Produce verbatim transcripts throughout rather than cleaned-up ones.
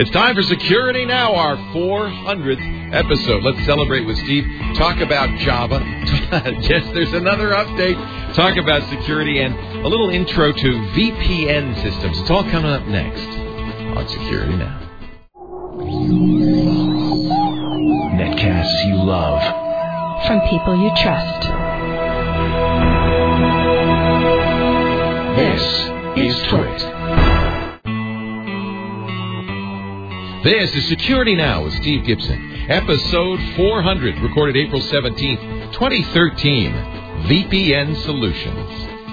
It's time for Security Now, our four hundredth episode. Let's celebrate with Steve. Talk about Java. Yes, there's another update. Talk about security and a little intro to V P N systems. It's all coming up next on Security Now. Netcasts you love. From people you trust. This is Twit. This is Security Now with Steve Gibson. Episode four hundred, recorded April seventeenth, twenty thirteen. V P N Solutions.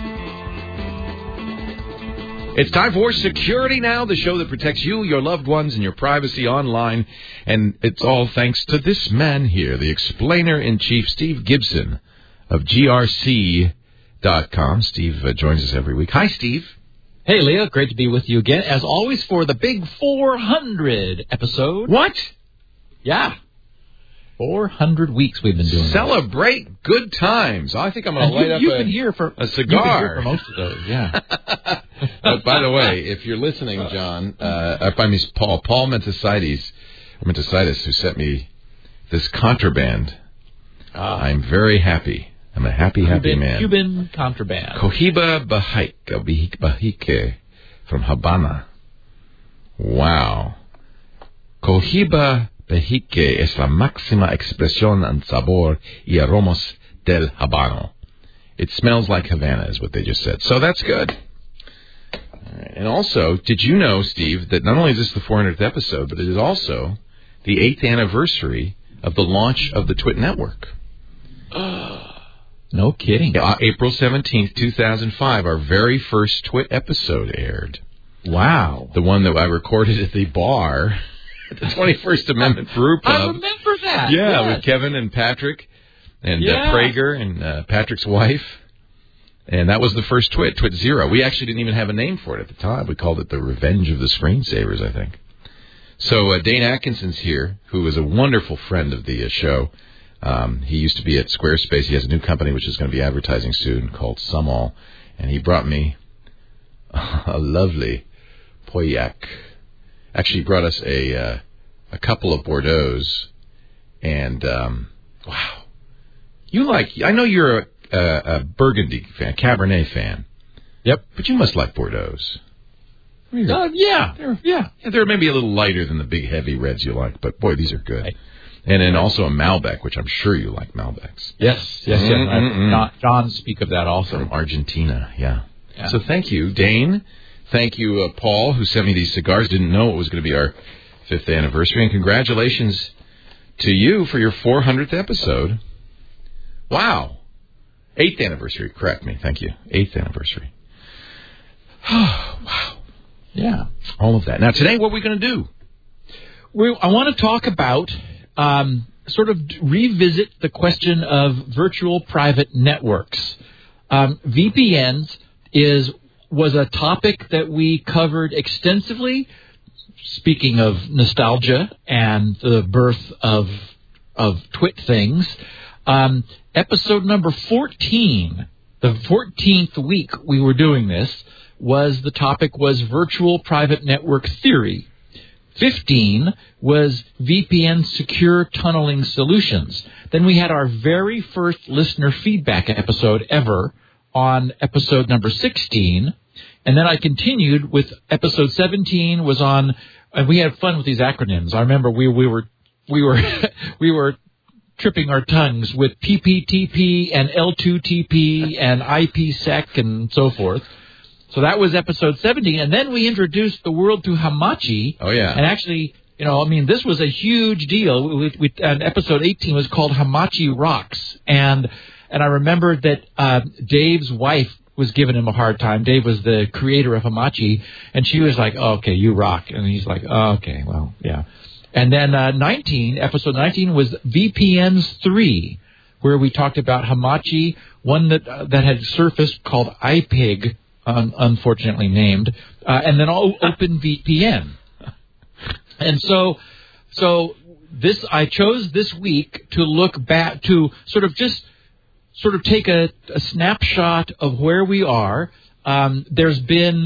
It's time for Security Now, the show that protects you, your loved ones, and your privacy online. And it's all thanks to this man here, the explainer-in-chief, Steve Gibson of G R C dot com. Steve uh, joins us every week. Hi, Steve. Hey, Leo. Great to be with you again, as always, for the big four hundred episode. What? Yeah. four hundred weeks we've been doing Celebrate this. Good times. I think I'm going to light you, up you've a, been here for, a cigar. You've been here for most of those, yeah. But by the way, if you're listening, John, uh, I mean, Paul, Paul Mentesides, Mentesides, who sent me this contraband, uh, I'm very happy. I'm a happy, happy Cuban, man. Cuban contraband. Cohiba Bajique, Bajique from Habana. Wow. Cohiba Bajique es la máxima expresión en sabor y aromas del Habano. It smells like Havana is what they just said. So that's good. All right. And also, did you know, Steve, that not only is this the four hundredth episode, but it is also the eighth anniversary of the launch of the Twit Network. No kidding. Uh, April seventeenth, two thousand five, our very first Twit episode aired. Wow. The one that I recorded at the bar at the twenty-first Amendment Brew Pub. I remember that. Yeah, yes. with Kevin and Patrick and yeah. uh, Prager and uh, Patrick's wife. And that was the first Twit, Twit Zero. We actually didn't even have a name for it at the time. We called it the Revenge of the Screensavers, I think. So uh, Dane Atkinson's here, who is a wonderful friend of the uh, show. Um, he used to be at Squarespace. He has a new company which is going to be advertising soon called Sumall. And he brought me a lovely Pauillac. Actually, he brought us a uh, a couple of Bordeaux's. And, um, wow. You like, I know you're a, a, a Burgundy fan, Cabernet fan. Yep. But you must like Bordeaux's. Uh, yeah. They're, yeah. yeah. They're maybe a little lighter than the big heavy reds you like. But, boy, these are good. Right. And then also a Malbec, which I'm sure you like Malbecs. Yes, yes, yes. Mm-mm-mm. John, John speak of that also. From Argentina, yeah. yeah. So thank you, Dane. Thank you, uh, Paul, who sent me these cigars. Didn't know it was going to be our fifth anniversary. And congratulations to you for your four hundredth episode. Wow. Eighth anniversary, correct me. Thank you. Eighth anniversary. Wow. Yeah. All of that. Now, today, what are we going to do? We, I want to talk about... Um, sort of revisit the question of virtual private networks. Um, V P Ns is was a topic that we covered extensively. Speaking of nostalgia and the birth of of Twit things, um, episode number fourteen, the fourteenth week we were doing this, was the topic was virtual private network theory. fifteen was V P N secure tunneling solutions. Then we had our very first listener feedback episode ever on episode number sixteen. And then I continued with episode seventeen was on, and we had fun with these acronyms. I remember we, we were, we were, we were tripping our tongues with P P T P and L two T P and I P sec and so forth. So that was episode seventeen, and then we introduced the world to Hamachi. Oh, yeah. And actually, you know, I mean, this was a huge deal. We, we, and episode eighteen was called Hamachi Rocks. And and I remembered that uh, Dave's wife was giving him a hard time. Dave was the creator of Hamachi, and she was like, oh, okay, you rock. And he's like, oh, okay, well, yeah. And then uh, nineteen, episode nineteen was V P Ns three, where we talked about Hamachi, one that, uh, that had surfaced called I P G, Un- unfortunately named, uh, and then all OpenVPN. And so, so this I chose this week to look back to sort of just sort of take a, a snapshot of where we are. Um, there's been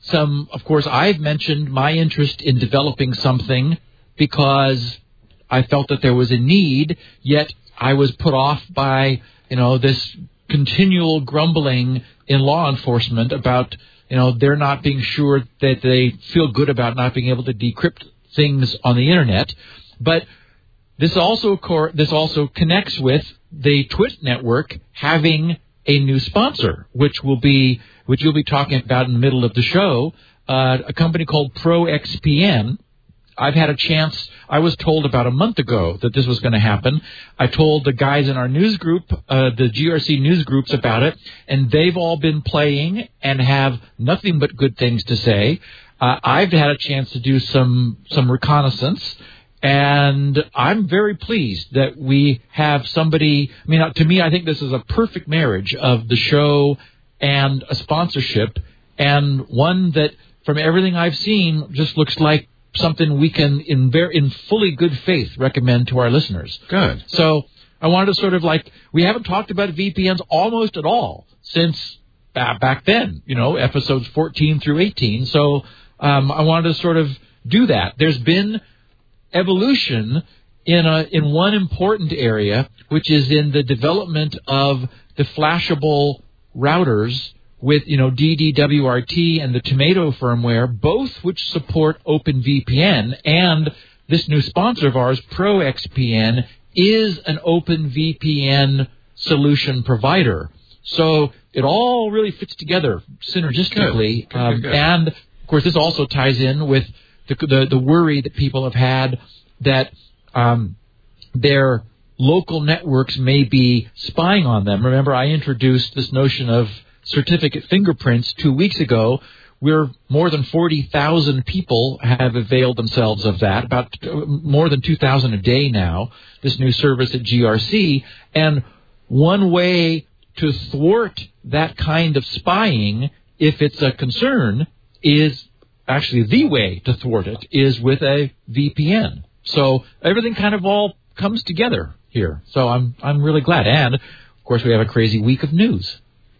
some, of course, I've mentioned my interest in developing something because I felt that there was a need, yet I was put off by, you know, this continual grumbling in law enforcement about, you know, they're not being sure that they feel good about not being able to decrypt things on the Internet. But this also cor- this also connects with the Twit network having a new sponsor, which will be which you'll be talking about in the middle of the show, uh, a company called ProXPN. I've had a chance, I was told about a month ago that this was going to happen. I told the guys in our news group, uh, the G R C news groups about it, and they've all been playing and have nothing but good things to say. Uh, I've had a chance to do some, some reconnaissance, and I'm very pleased that we have somebody, I mean, to me, I think this is a perfect marriage of the show and a sponsorship, and one that, from everything I've seen, just looks like something we can, in very, in fully good faith, recommend to our listeners. Good. So I wanted to sort of like, we haven't talked about V P Ns almost at all since uh, back then, you know, episodes fourteen through eighteen. So um, I wanted to sort of do that. There's been evolution in a in one important area, which is in the development of the flashable routers with, you know, D D W R T and the Tomato firmware, both which support OpenVPN, and this new sponsor of ours, ProXPN, is an OpenVPN solution provider. So it all really fits together synergistically. Good. Good, um, good, good. And, of course, this also ties in with the the, the worry that people have had that um, their local networks may be spying on them. Remember, I introduced this notion of certificate fingerprints two weeks ago. We're more than forty thousand people have availed themselves of that, about more than two thousand a day now, this new service at G R C. And one way to thwart that kind of spying, if it's a concern, is actually the way to thwart it is with a V P N. So everything kind of all comes together here. So I'm I'm really glad. And, of course, we have a crazy week of news.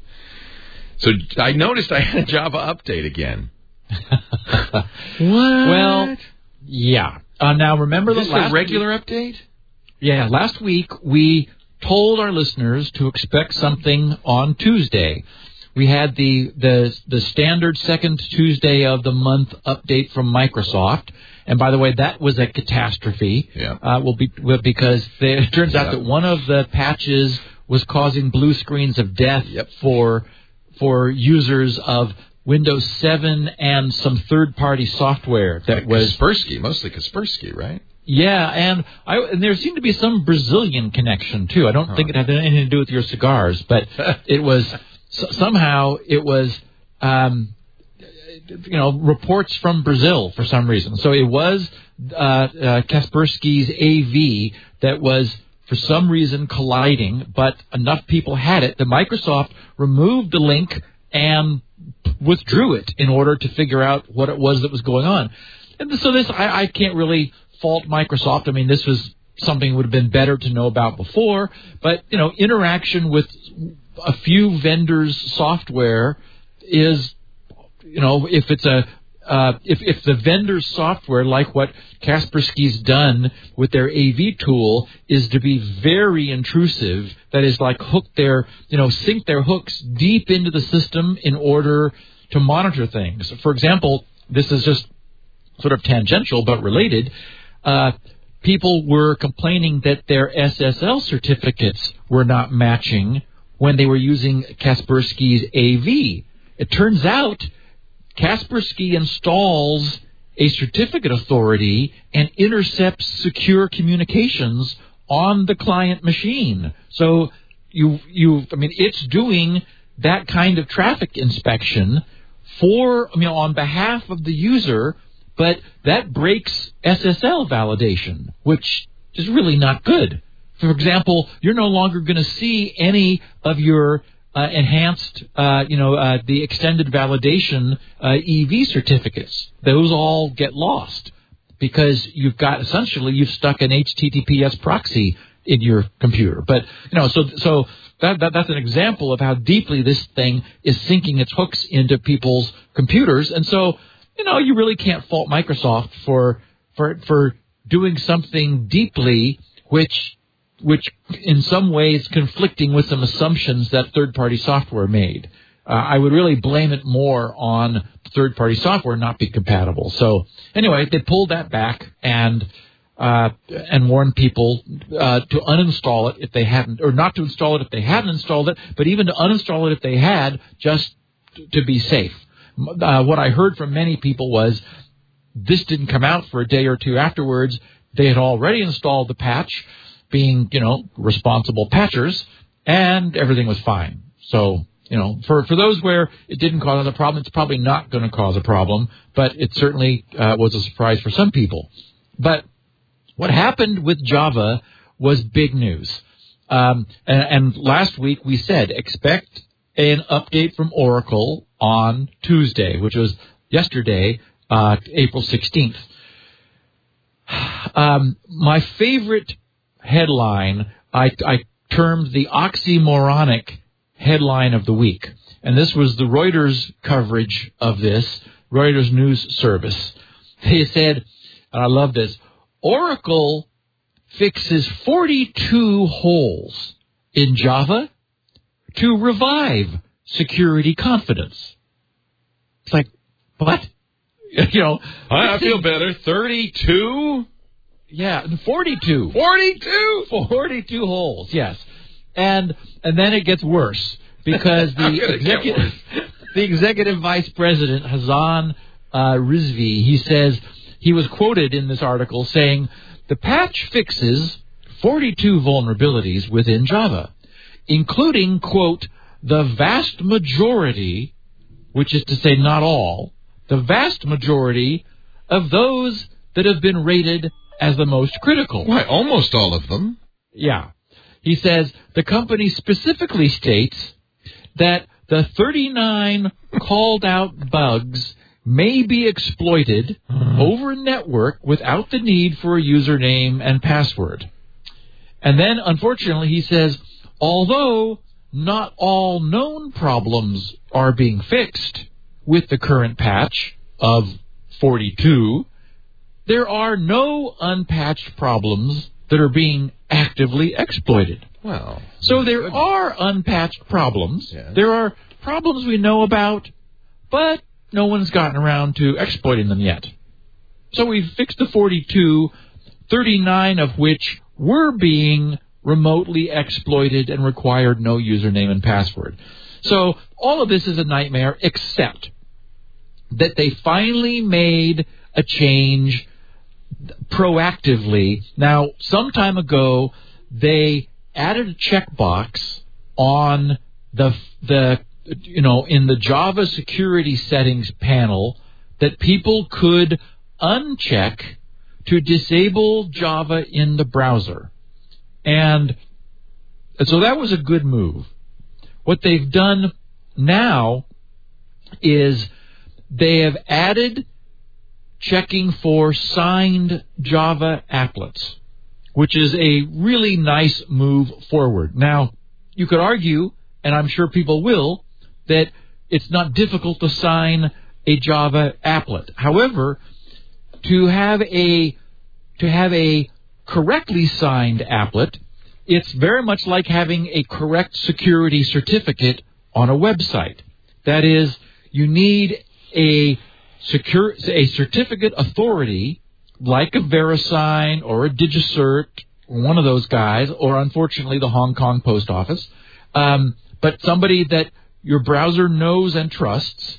So I noticed I had a Java update again. What? Well, yeah. Uh, now, remember Is the this last a regular week, update? Yeah, last week we told our listeners to expect something on Tuesday. We had the, the, the standard second Tuesday of the month update from Microsoft. And, by the way, that was a catastrophe. Yeah. Uh, will be, well, because they, it turns yeah. out that one of the patches was causing blue screens of death yep. for for users of Windows seven and some third-party software that like was... Kaspersky, mostly Kaspersky, right? Yeah, and, I, and there seemed to be some Brazilian connection, too. I don't huh. think it had anything to do with your cigars, but it was... So, somehow it was, um, you know, reports from Brazil for some reason. So it was uh, uh, Kaspersky's A V that was, for some reason, colliding, but enough people had it that Microsoft removed the link and withdrew it in order to figure out what it was that was going on. And so this, I, I can't really fault Microsoft. I mean, this was something that would have been better to know about before. But, you know, interaction with a few vendors' software is, you know, if it's a Uh, if, if the vendor's software, like what Kaspersky's done with their A V tool, is to be very intrusive, that is like hook their, you know, sink their hooks deep into the system in order to monitor things. For example, this is just sort of tangential but related. Uh, people were complaining that their S S L certificates were not matching when they were using Kaspersky's A V. It turns out Kaspersky installs a certificate authority and intercepts secure communications on the client machine. So you, you, I mean, it's doing that kind of traffic inspection for, I mean, on behalf of the user, but that breaks S S L validation, which is really not good. For example, you're no longer going to see any of your Uh, enhanced, uh, you know, uh, the extended validation uh, E V certificates. Those all get lost because you've got, essentially, you've stuck an H T T P S proxy in your computer. But, you know, so so that, that that's an example of how deeply this thing is sinking its hooks into people's computers. And so, you know, you really can't fault Microsoft for for for doing something deeply which which in some ways conflicting with some assumptions that third-party software made. Uh, I would really blame it more on third-party software not being compatible. So anyway, they pulled that back and uh, and warned people uh, to uninstall it if they hadn't, or not to install it if they hadn't installed it, but even to uninstall it if they had, just to be safe. Uh, what I heard from many people was this didn't come out for a day or two afterwards. They had already installed the patch, being, you know, responsible patchers, and everything was fine. So, you know, for, for those where it didn't cause a problem, it's probably not going to cause a problem, but it certainly uh, was a surprise for some people. But what happened with Java was big news. Um, and, and last week we said expect an update from Oracle on Tuesday, which was yesterday, uh, April sixteenth. Um, my favorite headline, I, I termed the oxymoronic headline of the week. And this was the Reuters coverage of this, Reuters news service. They said, and I love this, Oracle fixes forty-two holes in Java to revive security confidence. It's like, what? You know, I feel better. thirty-two? Yeah, forty-two. forty-two? forty-two holes, yes. And and then it gets worse because the executive the executive vice president, Hassan uh, Rizvi, he says, he was quoted in this article saying, the patch fixes forty-two vulnerabilities within Java, including, quote, the vast majority, which is to say not all, the vast majority of those that have been rated as the most critical. Why, almost all of them. Yeah. He says the company specifically states that the thirty-nine called out bugs may be exploited mm-hmm. over network without the need for a username and password. And then, unfortunately, he says, although not all known problems are being fixed with the current patch of forty-two, there are no unpatched problems that are being actively exploited. Well, so there good. are unpatched problems. Yes. There are problems we know about, but no one's gotten around to exploiting them yet. So we've fixed the forty-two, thirty-nine of which were being remotely exploited and required no username and password. So all of this is a nightmare, except that they finally made a change proactively. Now, some time ago, they added a checkbox on the the you know in the Java security settings panel that people could uncheck to disable Java in the browser, and so that was a good move. What they've done now is they have added checking for signed Java applets, which is a really nice move forward. Now, you could argue, and I'm sure people will, that it's not difficult to sign a Java applet. However, to have a to have a correctly signed applet, it's very much like having a correct security certificate on a website. That is, you need a secure a certificate authority like a VeriSign or a DigiCert, or one of those guys, or unfortunately the Hong Kong Post Office, um, but somebody that your browser knows and trusts,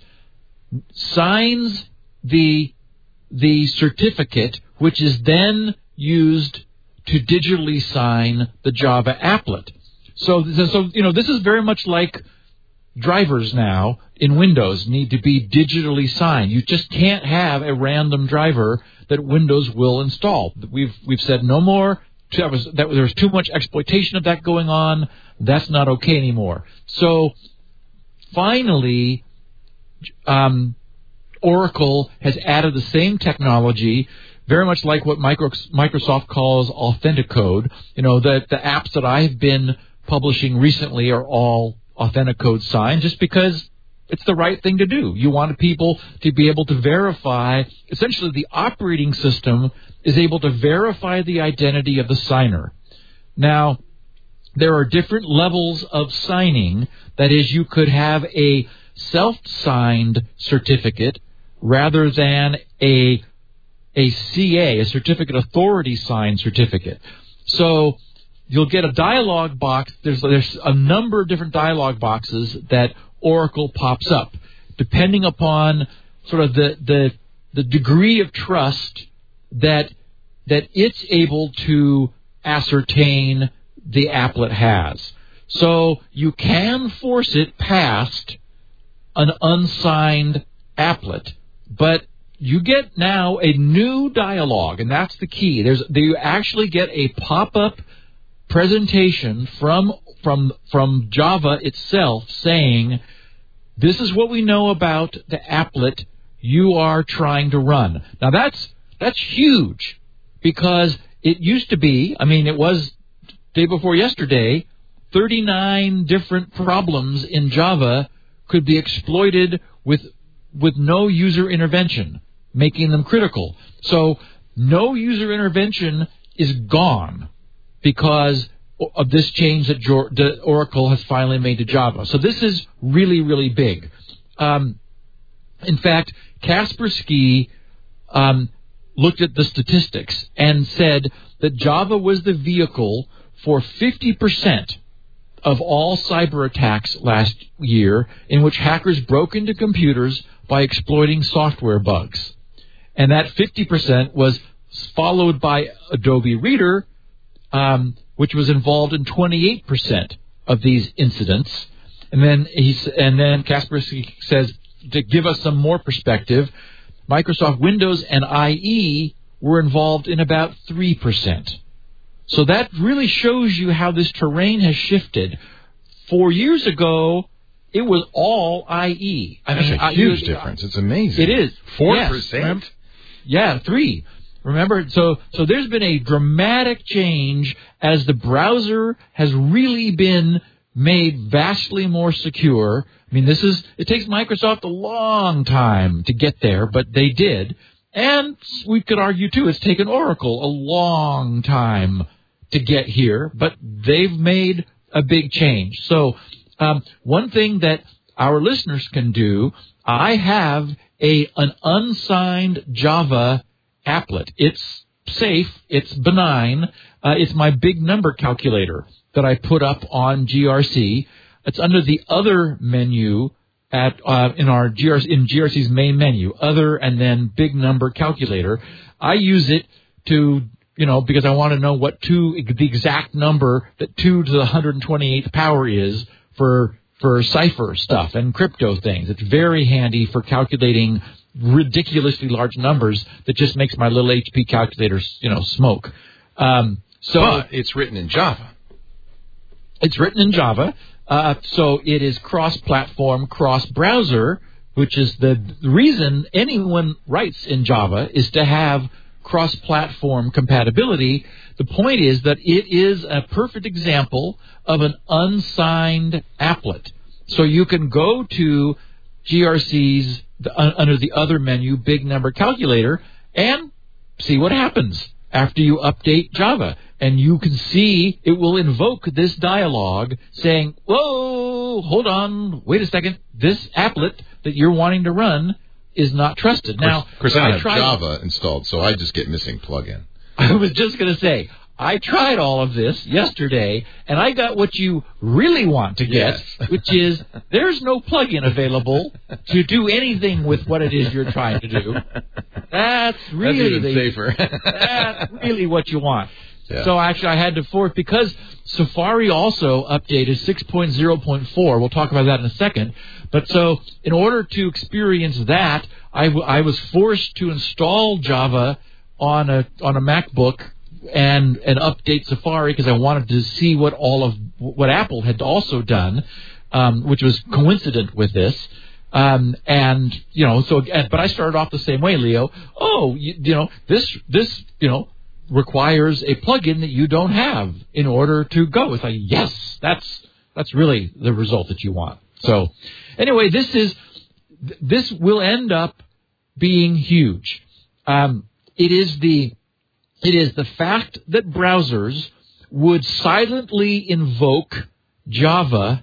signs the the certificate, which is then used to digitally sign the Java applet. So, so you know, this is very much like drivers now in Windows need to be digitally signed. You just can't have a random driver that Windows will install. We've we've said no more. That was, that, there's too much exploitation of that going on. That's not okay anymore. So finally, um, Oracle has added the same technology, very much like what Microsoft calls Authenticode. You know, the, the apps that I've been publishing recently are all Authenticode signed, just because it's the right thing to do. You want people to be able to verify. Essentially, the operating system is able to verify the identity of the signer. Now, there are different levels of signing. That is, you could have a self-signed certificate rather than a a C A, a certificate authority signed certificate. So you'll get a dialog box. There's there's a number of different dialog boxes that Oracle pops up, depending upon sort of the the the degree of trust that that it's able to ascertain the applet has. So you can force it past an unsigned applet, but you get now a new dialog, and that's the key. There's you actually get a pop-up presentation from from from Java itself saying, this is what we know about the applet you are trying to run. Now that's that's huge, because it used to be, I mean, it was day before yesterday, thirty-nine different problems in Java could be exploited with with no user intervention, making them critical. So no user intervention is gone because of this change that, jo- that Oracle has finally made to Java. So this is really, really big. Um, in fact, Kaspersky um, looked at the statistics and said that Java was the vehicle for fifty percent of all cyber attacks last year, in which hackers broke into computers by exploiting software bugs. And that fifty percent was followed by Adobe Reader, um, which was involved in twenty-eight percent of these incidents. And then he's, and then Kaspersky says, to give us some more perspective, Microsoft Windows and I E were involved in about three percent. So that really shows you how this terrain has shifted. Four years ago, it was all I E. I That's mean, a huge I, difference. It's amazing. It is. Four yes. percent? Yeah, three. Remember, so so there's been a dramatic change as the browser has really been made vastly more secure. I mean, this is, it takes Microsoft a long time to get there, but they did. And we could argue, too, it's taken Oracle a long time to get here, but they've made a big change. So um, one thing that our listeners can do, I have a an unsigned Java applet. It's safe. It's benign. Uh, it's my big number calculator that I put up on G R C. It's under the other menu at uh, in our G R C, in G R C's main menu, other and then big number calculator. I use it to, you know, because I want to know what two, the exact number that two to the one hundred twenty-eighth power is for for cipher stuff and crypto things. It's very handy for calculating ridiculously large numbers that just makes my little H P calculator, you know, smoke. Um, so but it's written in Java. It's written in Java, uh, so it is cross-platform, cross-browser, which is the reason anyone writes in Java is to have cross-platform compatibility. The point is that it is a perfect example of an unsigned applet. So you can go to G R C's, the, uh, under the other menu, big number calculator, and see what happens after you update Java. And you can see it will invoke this dialog saying, whoa, hold on, wait a second, this applet that you're wanting to run is not trusted. Now, of course, I have tried, Java installed, so I just get missing plugin. I was just going to say, I tried all of this yesterday, and I got what you really want to get, yes. which is there's no plugin available to do anything with what it is you're trying to do. That's really that's even the, safer. That's really what you want. Yeah. So actually, I had to force, because Safari also updated six point oh point four. We'll talk about that in a second. But so in order to experience that, I, w- I was forced to install Java on a on a MacBook and and update Safari, because I wanted to see what all of what Apple had also done, um, which was coincident with this. Um, and you know, so but I started off the same way, Leo. Oh, you, you know, this this you know. requires a plugin that you don't have in order to go. It's like, yes, that's that's really the result that you want. So anyway, this is this will end up being huge. Um, it is the it is the fact that browsers would silently invoke Java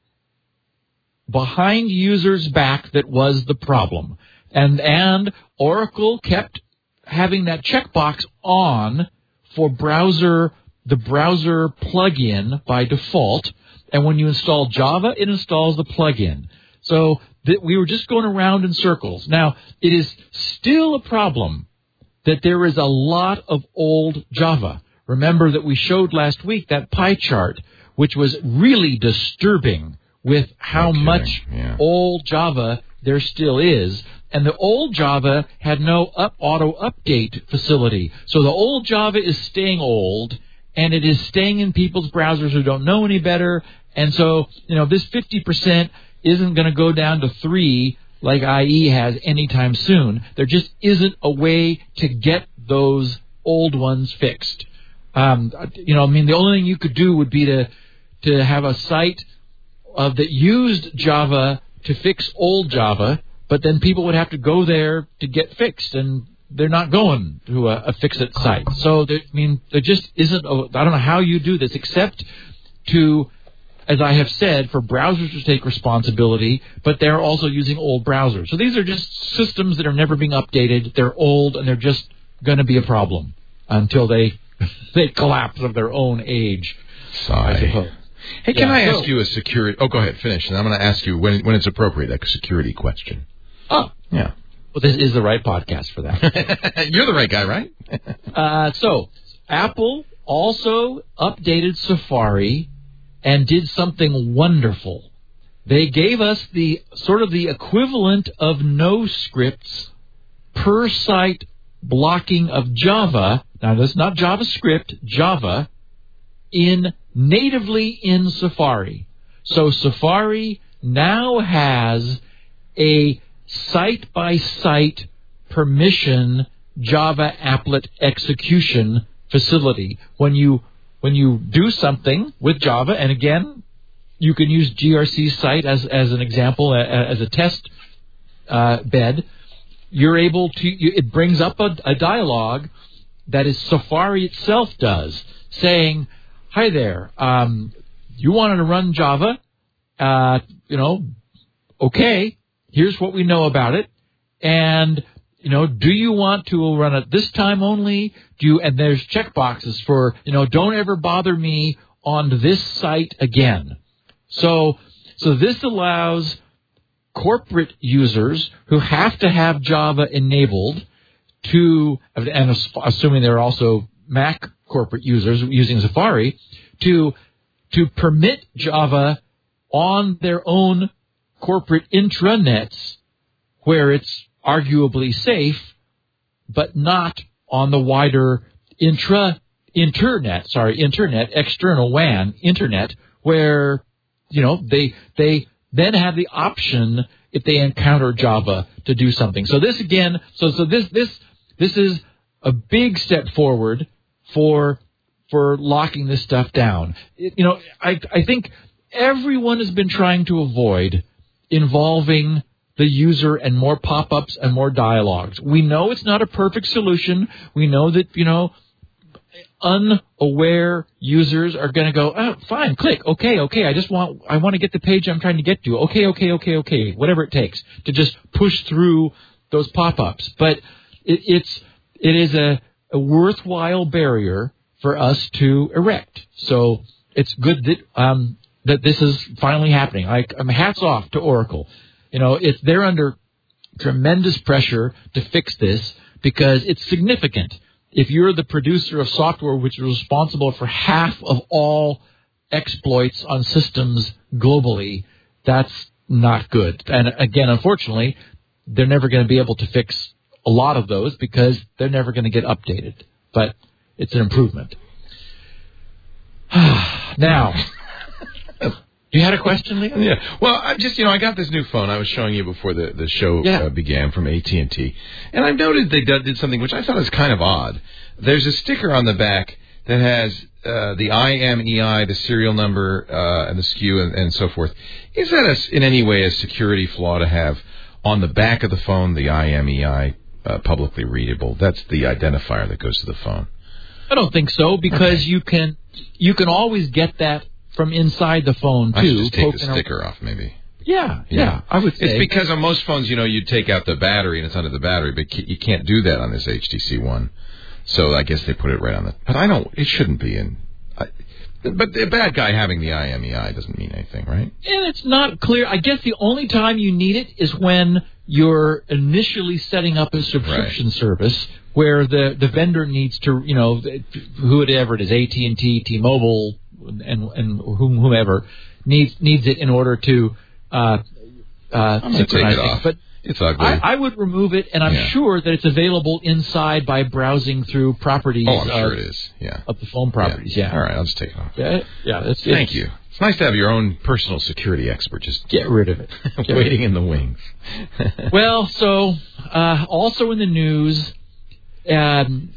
behind users' back that was the problem. And and Oracle kept having that checkbox on for browser, the browser plugin by default. And when you install Java, it installs the plugin. So that we were just going around in circles. Now, it is still a problem that there is a lot of old Java. Remember that we showed last week that pie chart, which was really disturbing with how no much yeah. old Java there still is. And the old Java had no up, auto update facility. So the old Java is staying old, and it is staying in people's browsers who don't know any better. And so, you know, this fifty percent isn't going to go down to three like I E has anytime soon. There just isn't a way to get those old ones fixed. Um, you know, I mean, the only thing you could do would be to to have a site uh, that used Java to fix old Java, but then people would have to go there to get fixed, and they're not going to a, a fix-it site. So, there, I mean, there just isn't a, I don't know how you do this, except to, as I have said, for browsers to take responsibility, but they're also using old browsers. So these are just systems that are never being updated. They're old, and they're just going to be a problem until they they collapse of their own age. Sigh. Hey, can yeah, I so, ask you a security... Oh, go ahead, finish. And I'm going to ask you, when when it's appropriate, a security question. Oh. Yeah. Well, this is the right podcast for that. You're the right guy, right? uh, so, Apple also updated Safari and did something wonderful. They gave us the sort of the equivalent of no scripts per site blocking of Java. Now, that's not JavaScript, Java, in natively in Safari. So Safari now has a site-by-site permission Java applet execution facility. When you when you do something with Java, and again, you can use G R C site as as an example, as a test uh, bed. You're able to. You, it brings up a, a dialogue that is Safari itself does, saying, "Hi there, um, you wanted to run Java, uh, you know, okay. Here's what we know about it, and you know, do you want to run it this time only? Do you?" And there's checkboxes for, you know, don't ever bother me on this site again. So, so this allows corporate users who have to have Java enabled to, and assuming they're also Mac corporate users using Safari, to to permit Java on their own corporate intranets where it's arguably safe, but not on the wider intra internet, sorry, internet, external W A N, internet, where, you know, they they then have the option if they encounter Java to do something. So this again, so so this this this is a big step forward for for locking this stuff down. It, you know, I I think everyone has been trying to avoid involving the user and more pop-ups and more dialogues. We know it's not a perfect solution. We know that, you know, unaware users are going to go, oh, fine, click, okay, okay, I just want, I want to get the page I'm trying to get to. Okay, okay, okay, okay, whatever it takes to just push through those pop-ups. But it, it's, it is a, a worthwhile barrier for us to erect. So it's good that, um, that this is finally happening. Like, um, hats off to Oracle. You know, it's, they're under tremendous pressure to fix this because it's significant. If you're the producer of software which is responsible for half of all exploits on systems globally, that's not good. And again, unfortunately, they're never going to be able to fix a lot of those because they're never going to get updated. But it's an improvement. Now, You had a question, Leo? Yeah. Well, I just, you know, I got this new phone. I was showing you before the, the show yeah. uh, began from A T and T. And I've noted they did, did something which I thought was kind of odd. There's a sticker on the back that has uh, the I M E I, the serial number, uh, and the S K U, and, and so forth. Is that a, in any way a security flaw to have on the back of the phone the I M E I uh, publicly readable? That's the identifier that goes to the phone. I don't think so, because okay. you can you can always get that from inside the phone, too. I should just take the sticker off, maybe. Yeah, yeah, yeah, I would say. It's because on most phones, you know, you take out the battery and it's under the battery, but you can't do that on this H T C One. So I guess they put it right on the... But I don't... It shouldn't be in... I, but the bad guy having the I M E I doesn't mean anything, right? And it's not clear. I guess the only time you need it is when you're initially setting up a subscription right. service where the, the vendor needs to, you know, whoever it is, A T and T, T-Mobile, and and whomever needs needs it in order to uh, uh, I'm gonna take it off. But it's ugly. I, I would remove it, and I'm yeah. sure that it's available inside by browsing through properties. Oh, I'm of, sure it is. Yeah, of the phone properties. Yeah. yeah. All right, I'll just take it off. Yeah, yeah. It's, Thank it's, you. It's nice to have your own personal security expert just get rid of it, waiting in the wings. Well, so uh, also in the news um,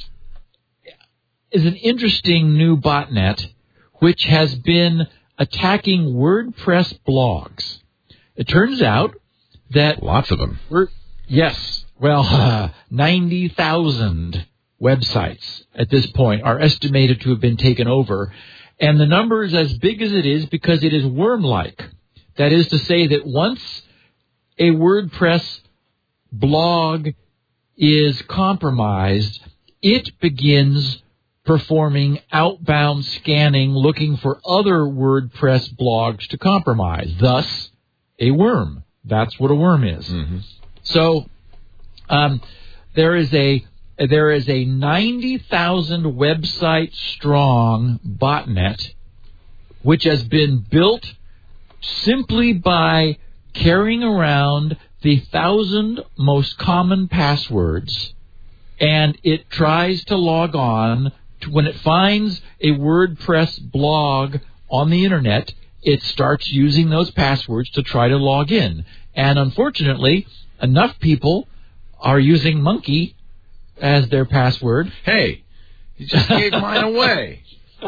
is an interesting new botnet which has been attacking WordPress blogs. It turns out that... Lots of them. We're, yes. Well, uh, ninety thousand websites at this point are estimated to have been taken over. And the number is as big as it is because it is worm-like. That is to say that once a WordPress blog is compromised, it begins performing outbound scanning, looking for other WordPress blogs to compromise. Thus, a worm. That's what a worm is. Mm-hmm. So, um, there is a there is a ninety thousand website strong botnet which has been built simply by carrying around the thousand most common passwords, and it tries to log on. When it finds a WordPress blog on the Internet, it starts using those passwords to try to log in. And unfortunately, enough people are using Monkey as their password. Hey, you just gave mine away.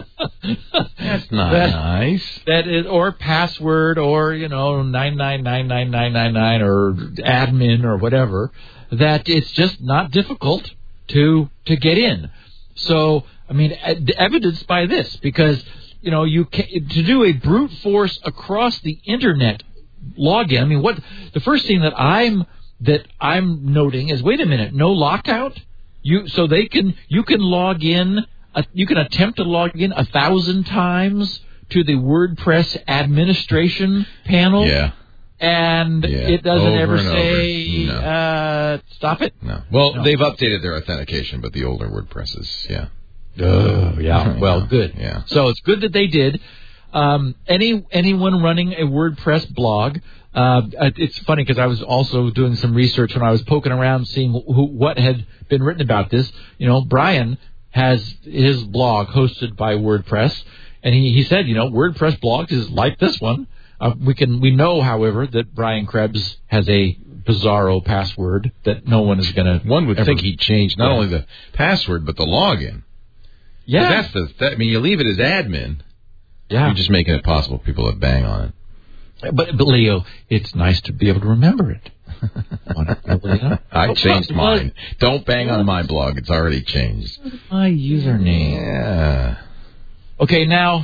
That's not that, nice. That is, or password, or, you know, nine nine nine nine nine nine nine, or admin, or whatever, that it's just not difficult to to get in. So, I mean, evidenced by this, because, you know, you can, to do a brute force across the Internet login. I mean, what the first thing that I'm that I'm noting is, wait a minute, no lockout. You so they can you can log in. Uh, you can attempt to log in a thousand times to the WordPress administration panel. Yeah. And yeah. it doesn't over ever say, no. uh, stop it? No. Well, no. They've updated their authentication, but the older WordPresses, yeah. Oh, yeah. Well, good. Yeah. So it's good that they did. Um, any anyone running a WordPress blog, uh, it's funny because I was also doing some research when I was poking around seeing who, what had been written about this. You know, Brian has his blog hosted by WordPress, and he, he said, you know, WordPress blogs is like this one. Uh, we can we know, however, that Brian Krebs has a bizarro password that no one is going to. One would ever, think he'd change not yeah. only the password but the login. Yeah, that's the. That, I mean, you leave it as admin. Yeah, you're just making it possible for people to bang on it. But, but Leo, it's nice to be able to remember it. I changed mine. Don't bang on my blog; it's already changed. My username. Yeah. Okay, now.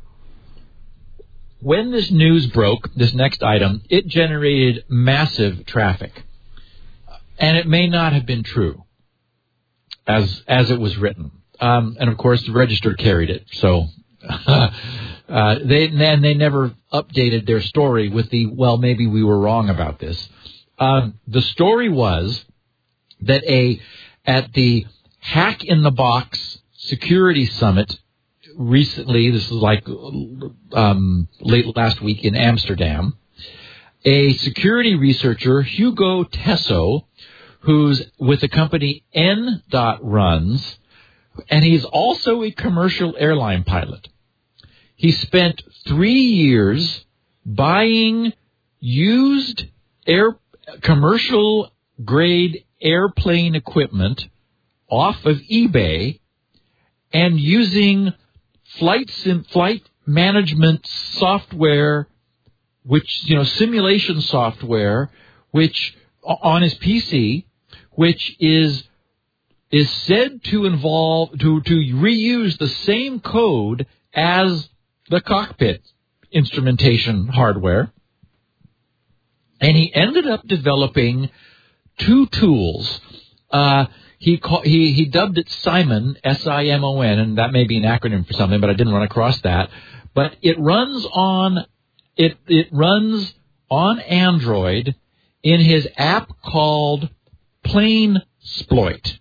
When this news broke, this next item, it generated massive traffic. And it may not have been true as as it was written. Um, and, of course, the Register carried it. So uh, they and they never updated their story with the, well, maybe we were wrong about this. Um, the story was that a at the Hack in the Box Security Summit recently, this is like um, late last week in Amsterdam, a security researcher, Hugo Tesso, who's with the company N dot Runs, and he's also a commercial airline pilot. He spent three years buying used air commercial grade airplane equipment off of eBay and using flight sim, flight management software, which, you know, simulation software, which on his P C, which is is said to involve to to reuse the same code as the cockpit instrumentation hardware. And he ended up developing two tools. Uh, he, call, he he dubbed it Simon, S I M O N, and that may be an acronym for something, but I didn't run across that. But it runs on it it runs on Android in his app called Planesploit.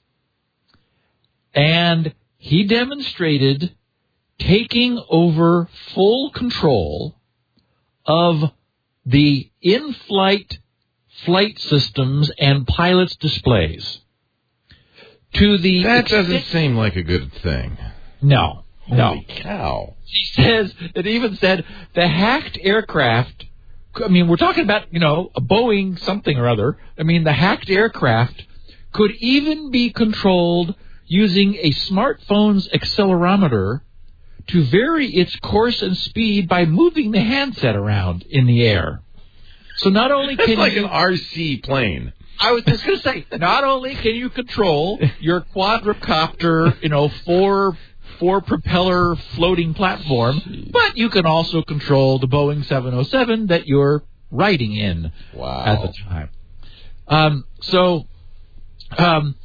And he demonstrated taking over full control of the in-flight flight systems and pilots' displays. To the that doesn't seem like a good thing. No, Holy no. cow! He says it even said the hacked aircraft. I mean, we're talking about, you know, a Boeing something or other. I mean, the hacked aircraft could even be controlled using a smartphone's accelerometer to vary its course and speed by moving the handset around in the air. So not only can That's like you, an R C plane. I was just going to say, not only can you control your quadricopter, you know, four four propeller floating platform, Jeez. but you can also control the Boeing seven oh seven that you're riding in wow. at the time. Um, so. Um,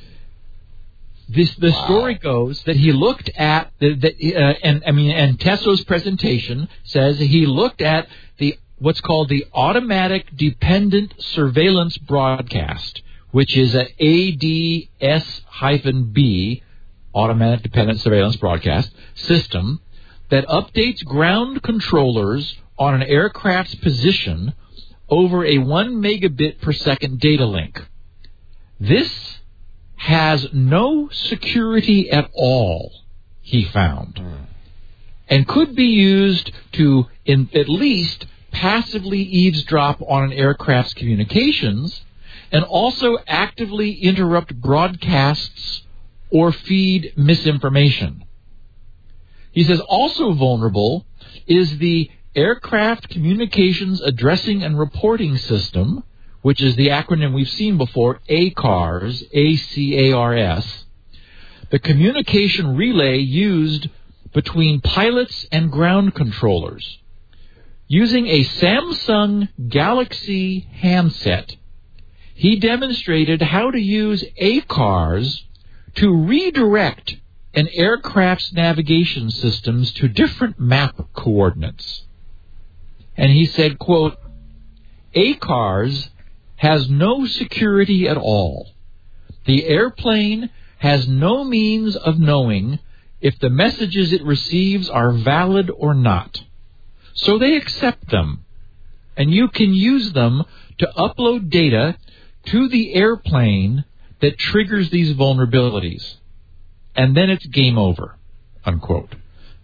This, the wow. story goes that he looked at the, the uh, and I mean, and Tesso's presentation says he looked at the what's called the automatic dependent surveillance broadcast, which is a A D S B, automatic dependent surveillance broadcast system that updates ground controllers on an aircraft's position over a one megabit per second data link. This has no security at all, he found, mm. and could be used to, in, at least, passively eavesdrop on an aircraft's communications and also actively interrupt broadcasts or feed misinformation. He says also vulnerable is the Aircraft Communications Addressing and Reporting System, which is the acronym we've seen before, A C A R S, A C A R S, the communication relay used between pilots and ground controllers. Using a Samsung Galaxy handset, he demonstrated how to use A C A R S to redirect an aircraft's navigation systems to different map coordinates. And he said, quote, A C A R S has no security at all. The airplane has no means of knowing if the messages it receives are valid or not. So they accept them, and you can use them to upload data to the airplane that triggers these vulnerabilities. And then it's game over, unquote.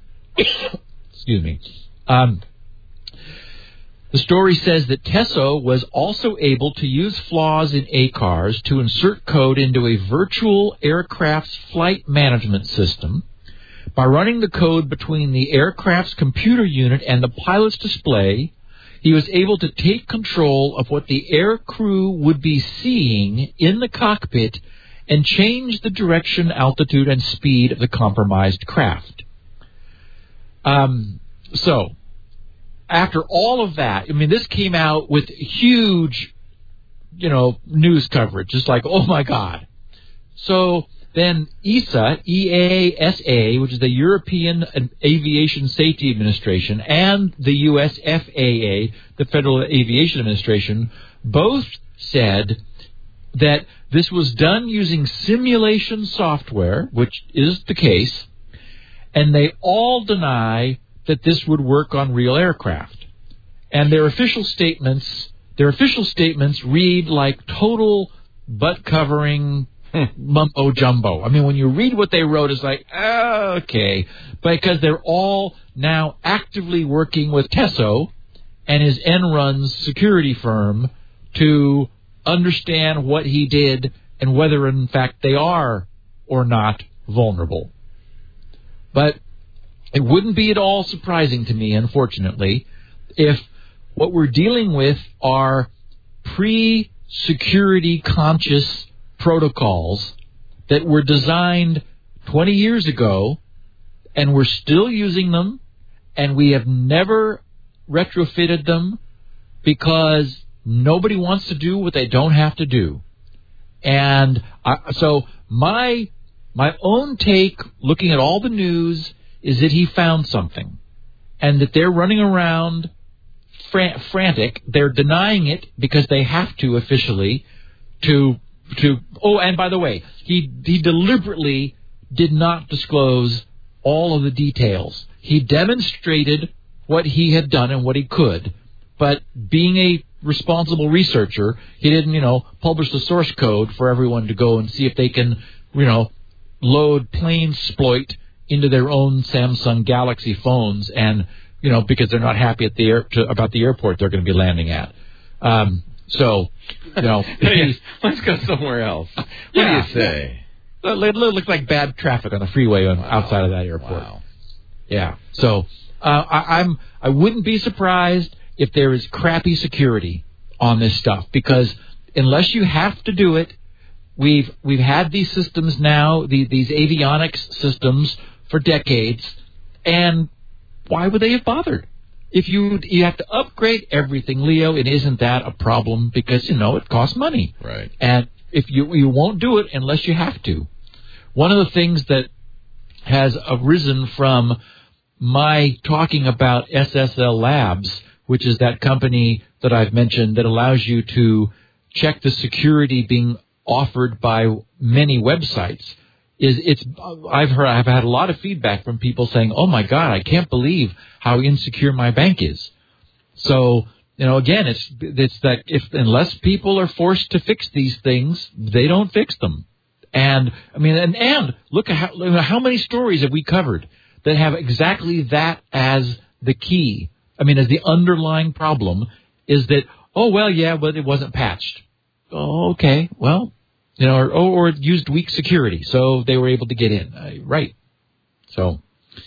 Excuse me. Um... The story says that Tesso was also able to use flaws in A C A R S to insert code into a virtual aircraft's flight management system. By running the code between the aircraft's computer unit and the pilot's display, he was able to take control of what the air crew would be seeing in the cockpit and change the direction, altitude, and speed of the compromised craft. Um, so... After all of that, I mean, this came out with huge, you know, news coverage. Just like, oh, my God. So then E S A, E A S A, which is the European Aviation Safety Administration, and the U S F A A, the Federal Aviation Administration, both said that this was done using simulation software, which is the case, and they all deny that this would work on real aircraft. And their official statements, their official statements read like total butt-covering mumbo-jumbo. I mean, when you read what they wrote, it's like, oh, okay. Because they're all now actively working with Tesso and his Enron's security firm to understand what he did and whether, in fact, they are or not vulnerable. But it wouldn't be at all surprising to me, unfortunately, if what we're dealing with are pre-security conscious protocols that were designed twenty years ago, and we're still using them, and we have never retrofitted them because nobody wants to do what they don't have to do. And I, so my my own take, looking at all the news, is that he found something, and that they're running around fran- frantic. They're denying it because they have to officially. To to oh, and by the way, he he deliberately did not disclose all of the details. He demonstrated what he had done and what he could, but being a responsible researcher, he didn't, you know, publish the source code for everyone to go and see if they can, you know, load Plainsploit into their own Samsung Galaxy phones, and, you know, because they're not happy at the air, to, about the airport they're going to be landing at. Um, so, you know, hey, let's go somewhere else. What yeah, do you say? It looks like bad traffic on the freeway on, wow. outside of that airport. Wow. Yeah. So uh, I, I'm I wouldn't be surprised if there is crappy security on this stuff, because unless you have to do it, we've we've had these systems now, the, these avionics systems for decades, and why would they have bothered? If you you have to upgrade everything, Leo, and isn't that a problem? Because, you know, it costs money. Right. And if you you won't do it unless you have to. One of the things that has arisen from my talking about S S L Labs, which is that company that I've mentioned that allows you to check the security being offered by many websites, is it's I've heard I've had a lot of feedback from people saying, "Oh my God, I can't believe how insecure my bank is." So, you know, again, it's it's that if unless people are forced to fix these things, they don't fix them. And I mean, and, and look at how how many stories have we covered that have exactly that as the key. I mean, as the underlying problem is that, oh well, yeah, but it wasn't patched. Oh, okay, well. You know, or, or it used weak security, so they were able to get in. Uh, right. So,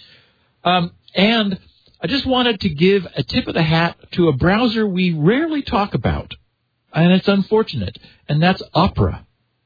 um, and I just wanted to give a tip of the hat to a browser we rarely talk about, and it's unfortunate, and that's Opera.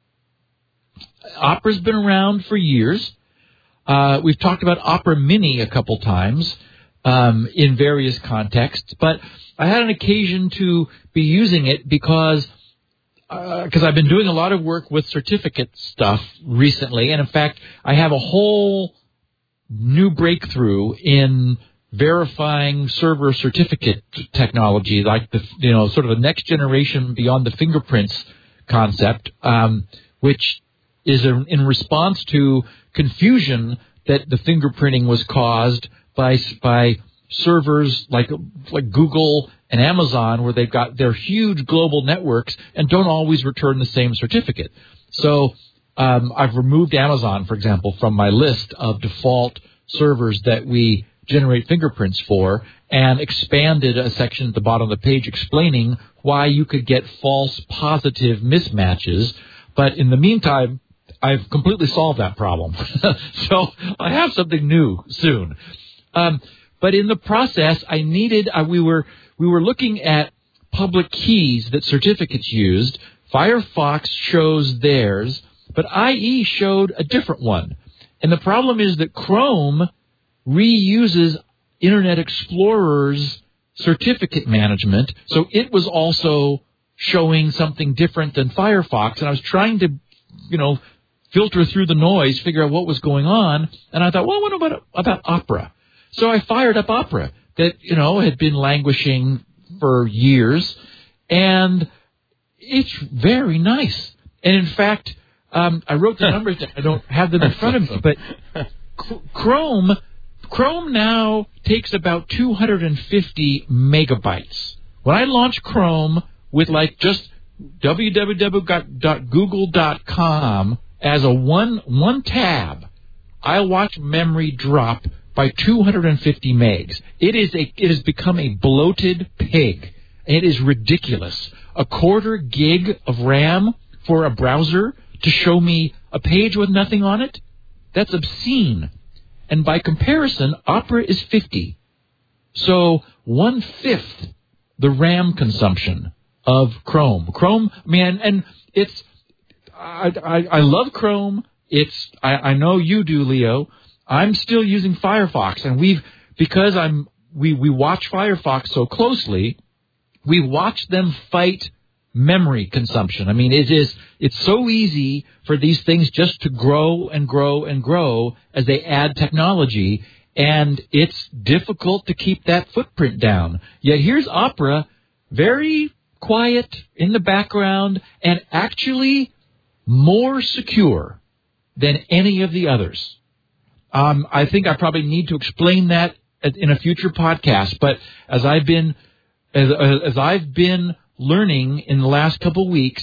Opera's been around for years. Uh, we've talked about Opera Mini a couple times um, in various contexts, but I had an occasion to be using it because because uh, I've been doing a lot of work with certificate stuff recently, and in fact, I have a whole new breakthrough in verifying server certificate technology, like the, you know, sort of a next generation beyond the fingerprints concept, um, which is a, in response to confusion that the fingerprinting was caused by by servers like like Google and Amazon, where they've got their huge global networks and don't always return the same certificate. So um, I've removed Amazon, for example, from my list of default servers that we generate fingerprints for, and expanded a section at the bottom of the page explaining why you could get false positive mismatches. But in the meantime, I've completely solved that problem. So I have something new soon. Um, but in the process, I needed, uh, we were we were looking at public keys that certificates used. Firefox shows theirs, but I E showed a different one. And the problem is that Chrome reuses Internet Explorer's certificate management, so it was also showing something different than Firefox. And I was trying to, you know, filter through the noise, figure out what was going on. And I thought, well, what about about Opera? So I fired up Opera that, you know, had been languishing for years, and it's very nice. And in fact, um, I wrote the numbers down. I don't have them in front of me, but Chrome Chrome now takes about two hundred fifty megabytes. When I launch Chrome with like just w w w dot google dot com as a one one tab, I'll watch memory drop by two hundred fifty megs. It is a, it has become a bloated pig. It is ridiculous. A quarter gig of RAM for a browser to show me a page with nothing on it? That's obscene. And by comparison, Opera is fifty. So one-fifth the RAM consumption of Chrome. Chrome, I mean, and, and it's, I, I, I love Chrome. It's, I, I know you do, Leo. I'm still using Firefox, and we've, because I'm, we, we watch Firefox so closely, we watch them fight memory consumption. I mean, it is, it's so easy for these things just to grow and grow and grow as they add technology, and it's difficult to keep that footprint down. Yet here's Opera, very quiet in the background and actually more secure than any of the others. Um, I think I probably need to explain that in a future podcast, but as I've been, as, as I've been learning in the last couple weeks,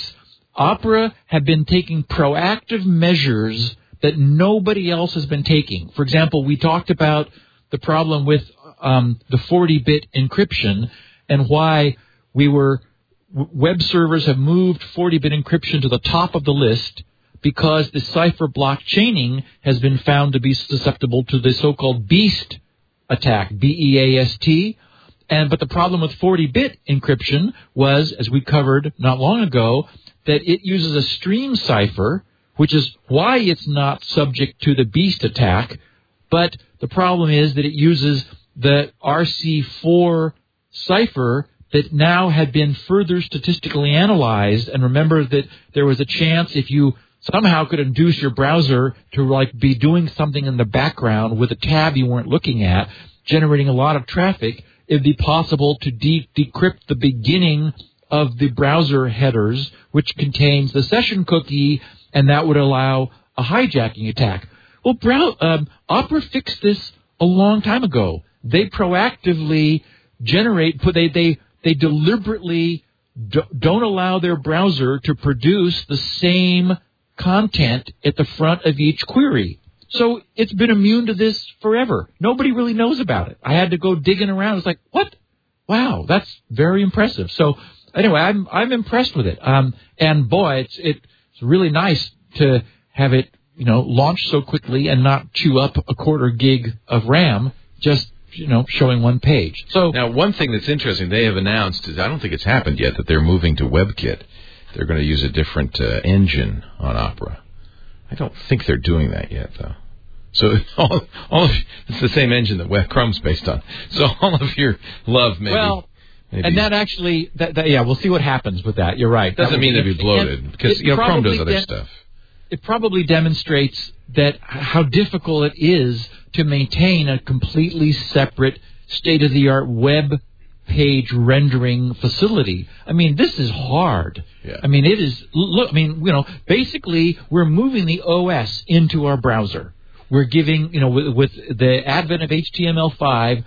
Opera have been taking proactive measures that nobody else has been taking. For example, we talked about the problem with um, the forty-bit encryption and why we were web servers have moved forty-bit encryption to the top of the list because the cipher block chaining has been found to be susceptible to the so-called BEAST attack, B E A S T. And but the problem with forty-bit encryption was, as we covered not long ago, that it uses a stream cipher, which is why it's not subject to the BEAST attack. But the problem is that it uses the R C four cipher that now had been further statistically analyzed. And remember that there was a chance if you somehow could induce your browser to like be doing something in the background with a tab you weren't looking at, generating a lot of traffic, it'd be possible to de- decrypt the beginning of the browser headers, which contains the session cookie, and that would allow a hijacking attack. Well, brow- um, Opera fixed this a long time ago. They proactively generate, they they they deliberately do, don't allow their browser to produce the same content at the front of each query. So it's been immune to this forever. Nobody really knows about it. I had to go digging around. It's like, what? Wow, that's very impressive. So anyway, I'm I'm impressed with it. Um, and boy, it's it, it's really nice to have it, you know, launch so quickly and not chew up a quarter gig of RAM just, you know, showing one page. So now, one thing that's interesting, they have announced, is I don't think it's happened yet, that they're moving to WebKit. They're going to use a different uh, engine on Opera. I don't think they're doing that yet, though. So all, all of, it's the same engine that Web Chrome's based on. So all of your love, maybe. Well, maybe. And that actually, that, that, yeah, we'll see what happens with that. You're right. Doesn't mean to be bloated, because you know, Chrome does other de- stuff. It probably demonstrates that how difficult it is to maintain a completely separate, state-of-the-art web page rendering facility. I mean, this is hard. Yeah. I mean, it is, look, I mean, you know, basically, we're moving the O S into our browser. We're giving, you know, with, with the advent of H T M L five,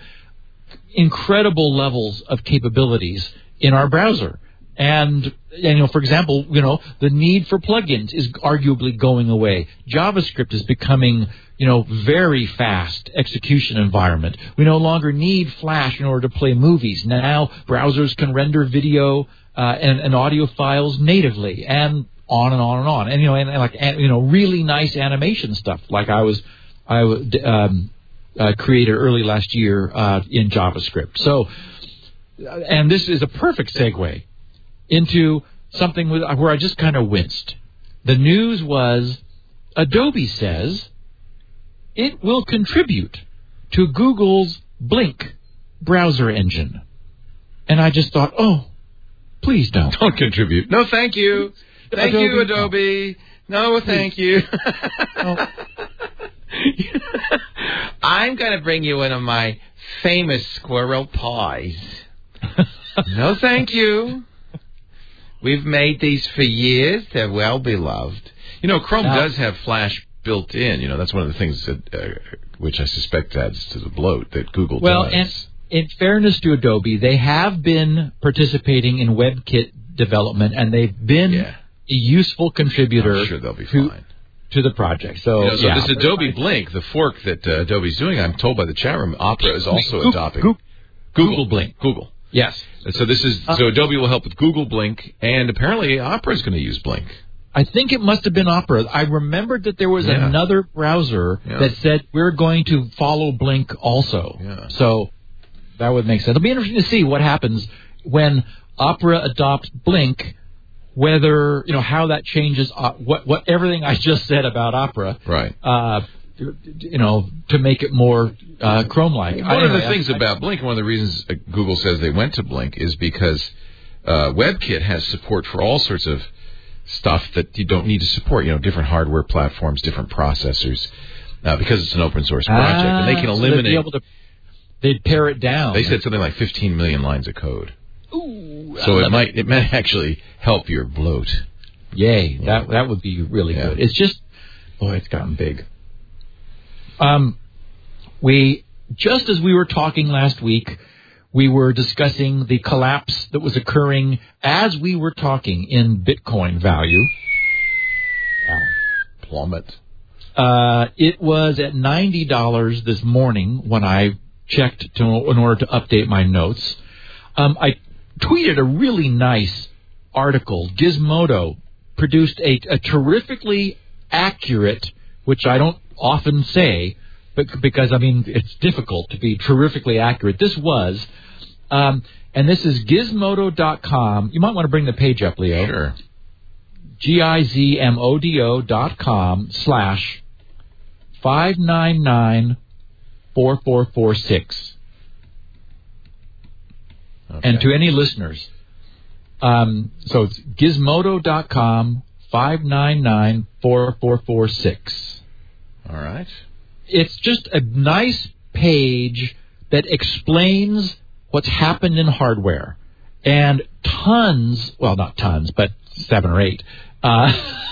incredible levels of capabilities in our browser. And, and, you know, for example, you know, the need for plugins is arguably going away. JavaScript is becoming, you know, very fast execution environment. We no longer need Flash in order to play movies. Now browsers can render video uh, and, and audio files natively, and on and on and on. And, you know, and, and like, and, you know, really nice animation stuff like I was, I um, uh, created early last year uh, in JavaScript. So, and this is a perfect segue into something with, where I just kind of winced. The news was Adobe says it will contribute to Google's Blink browser engine. And I just thought, oh, please don't. Don't contribute. No, thank you. Thank Adobe, you, Adobe. No, no thank you. No. I'm going to bring you one of my famous squirrel pies. No, thank you. We've made these for years. They're well beloved. You know, Chrome now, does have Flash built in. You know, that's one of the things that, uh, which I suspect adds to the bloat that Google well, does. Well, and in fairness to Adobe, they have been participating in WebKit development, and they've been yeah. a useful contributor I'm sure they'll be to, fine. to the project. So, you know, so yeah. this Adobe Blink, the fork that uh, Adobe's doing, I'm told by the chat room, Opera is also Google, adopting. Google, Google, Google Blink. Google. Yes. So this is so Adobe will help with Google Blink, and apparently Opera is going to use Blink. I think it must have been Opera. I remembered that there was yeah. another browser yeah. that said we're going to follow Blink also. Yeah. So that would make sense. It'll be interesting to see what happens when Opera adopts Blink, whether, you know, how that changes uh, what, what everything I just said about Opera. Right. Uh, you know, to make it more uh, Chrome-like. One anyway, of the things I, about Blink, one of the reasons Google says they went to Blink is because uh, WebKit has support for all sorts of stuff that you don't need to support, you know, different hardware platforms, different processors, uh, because it's an open source project, ah, and they can eliminate. So they'd, be able to, they'd pare it down. They said something like fifteen million lines of code. Ooh, so it might it. it might actually help your bloat. Yay! Yeah. That that would be really yeah. good. It's just, boy, it's gotten big. Um, we just as we were talking last week, we were discussing the collapse that was occurring as we were talking in Bitcoin value. Yeah. Plummet. Uh, it was at ninety dollars this morning when I checked to, in order to update my notes. Um, I tweeted a really nice article. Gizmodo produced a, a terrifically accurate, which I don't often say, but because, I mean, it's difficult to be terrifically accurate. This was, um, and this is gizmodo dot com. You might want to bring the page up, Leo. Sure. G I Z M O D O dot com slash five nine nine four four four six. Okay. And to any listeners, um, so it's gizmodo dot com five nine nine four four four six. All right. It's just a nice page that explains what's happened in hardware. And tons, well, not tons, but seven or eight, uh,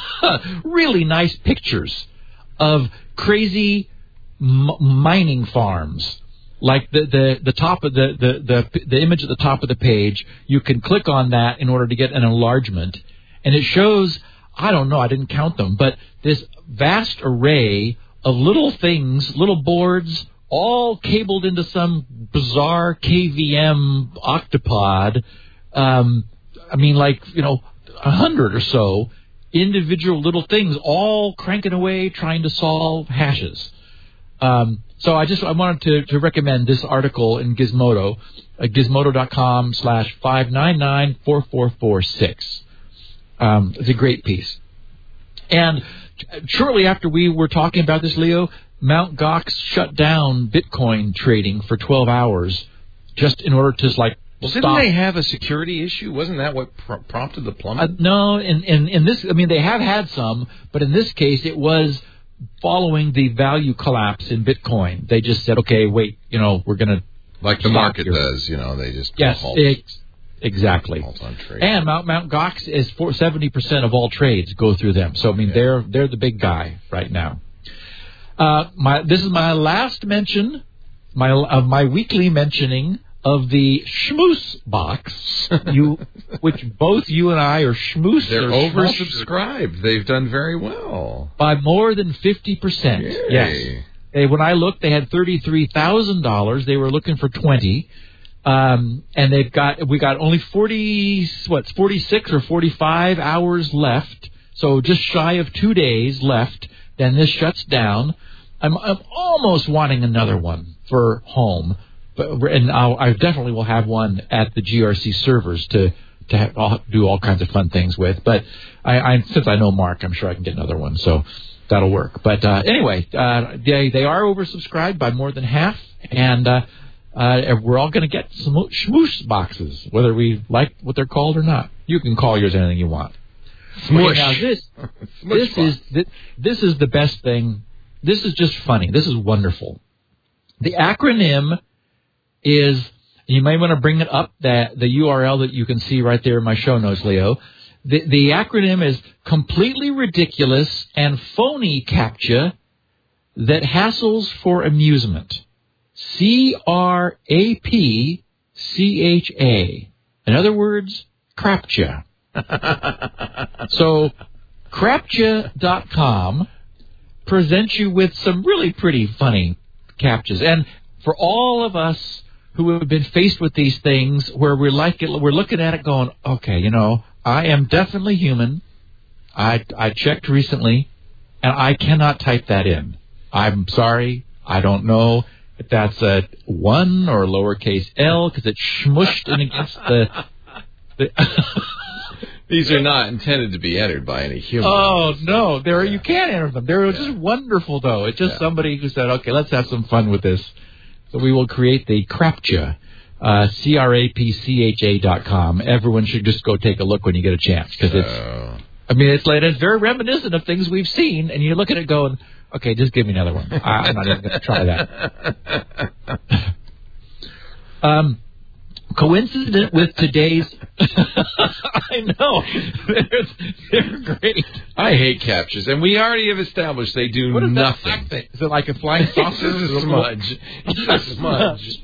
really nice pictures of crazy m- mining farms. Like the, the, the top of the, the, the, the image at the top of the page, you can click on that in order to get an enlargement. And it shows, I don't know, I didn't count them, but this vast array of little things, little boards, all cabled into some bizarre K V M octopod. Um, I mean, like, you know, a hundred or so individual little things all cranking away trying to solve hashes. Um, so I just I wanted to, to recommend this article in Gizmodo, uh, gizmodo dot com slash five nine nine four four four six. Um, it's a great piece. And shortly after we were talking about this, Leo, Mt. Gox shut down Bitcoin trading for twelve hours just in order to, like, well, stop. Didn't they have a security issue? Wasn't that what pr- prompted the plummet? Uh, no, in, in, in this, I mean, they have had some, but in this case, it was following the value collapse in Bitcoin. They just said, okay, wait, you know, we're going to like the market here. does, you know, they just yes, halt. Ex- exactly. Halt on trade. And Mount Mount Gox is for seventy percent of all trades go through them. So I mean, yeah. they're they're the big guy right now. Uh, my this is my last mention, my of my weekly mentioning of the Schmoose box, you, which both you and I are schmoose. They're oversubscribed. They've done very well by more than fifty percent. Yes. They, when I looked, they had thirty-three thousand dollars. They were looking for twenty, um, and they've got we got only forty, what, forty-six or forty-five hours left. So just shy of two days left. Then this shuts down. I'm, I'm almost wanting another one for home. But, and I'll, I definitely will have one at the G R C servers to to have, I'll do all kinds of fun things with. But I, I, since I know Mark, I'm sure I can get another one, so that'll work. But uh, anyway, uh, they they are oversubscribed by more than half, and uh, uh, we're all going to get some schmoosh boxes, whether we like what they're called or not. You can call yours anything you want. Smush. Now this this is this, this is the best thing. This is just funny. This is wonderful. The acronym is, you may want to bring it up, that the U R L that you can see right there in my show notes, Leo. The, the acronym is Completely Ridiculous and Phony CAPTCHA That Hassles for Amusement. C R A P C H A. In other words, CRAPTCHA. So, craptcha dot com present you with some really pretty funny captchas. And for all of us who have been faced with these things where we're like it, we're looking at it going, okay, you know, I am definitely human. I, I checked recently, and I cannot type that in. I'm sorry. I don't know if that's a one or lowercase l because it's smushed in against the... the These are not intended to be entered by any human. Oh, no. They're, yeah. You can't enter them. They're yeah. just wonderful, though. It's just yeah. somebody who said, okay, let's have some fun with this. So we will create the CRAPTCHA, uh, C R A P C H A dot com. Everyone should just go take a look when you get a chance. Because it's, uh, I mean, it's like, it's very reminiscent of things we've seen. And you look at it going, okay, just give me another one. I'm not even going to try that. um, coincident with today's... I know. They're, they're great. I hate captures, and we already have established they do what is nothing. That thing? Is it like a flying saucer? It's a smudge. It's a smudge.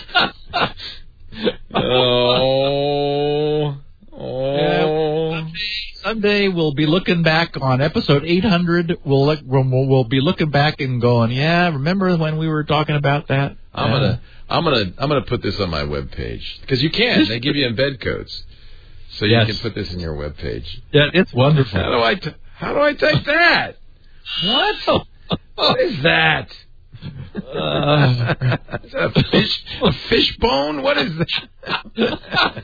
oh. Oh. Yeah, someday we'll be looking back on episode eight hundred. We'll, look, we'll we'll be looking back and going, yeah, remember when we were talking about that? I'm yeah. gonna I'm gonna I'm gonna put this on my webpage because you can. They give you embed codes, so you yes. can put this in your webpage. Yeah, it's wonderful. How do I t- how do I type that? What? What is that? Uh, is that a fish a fish bone? What is that?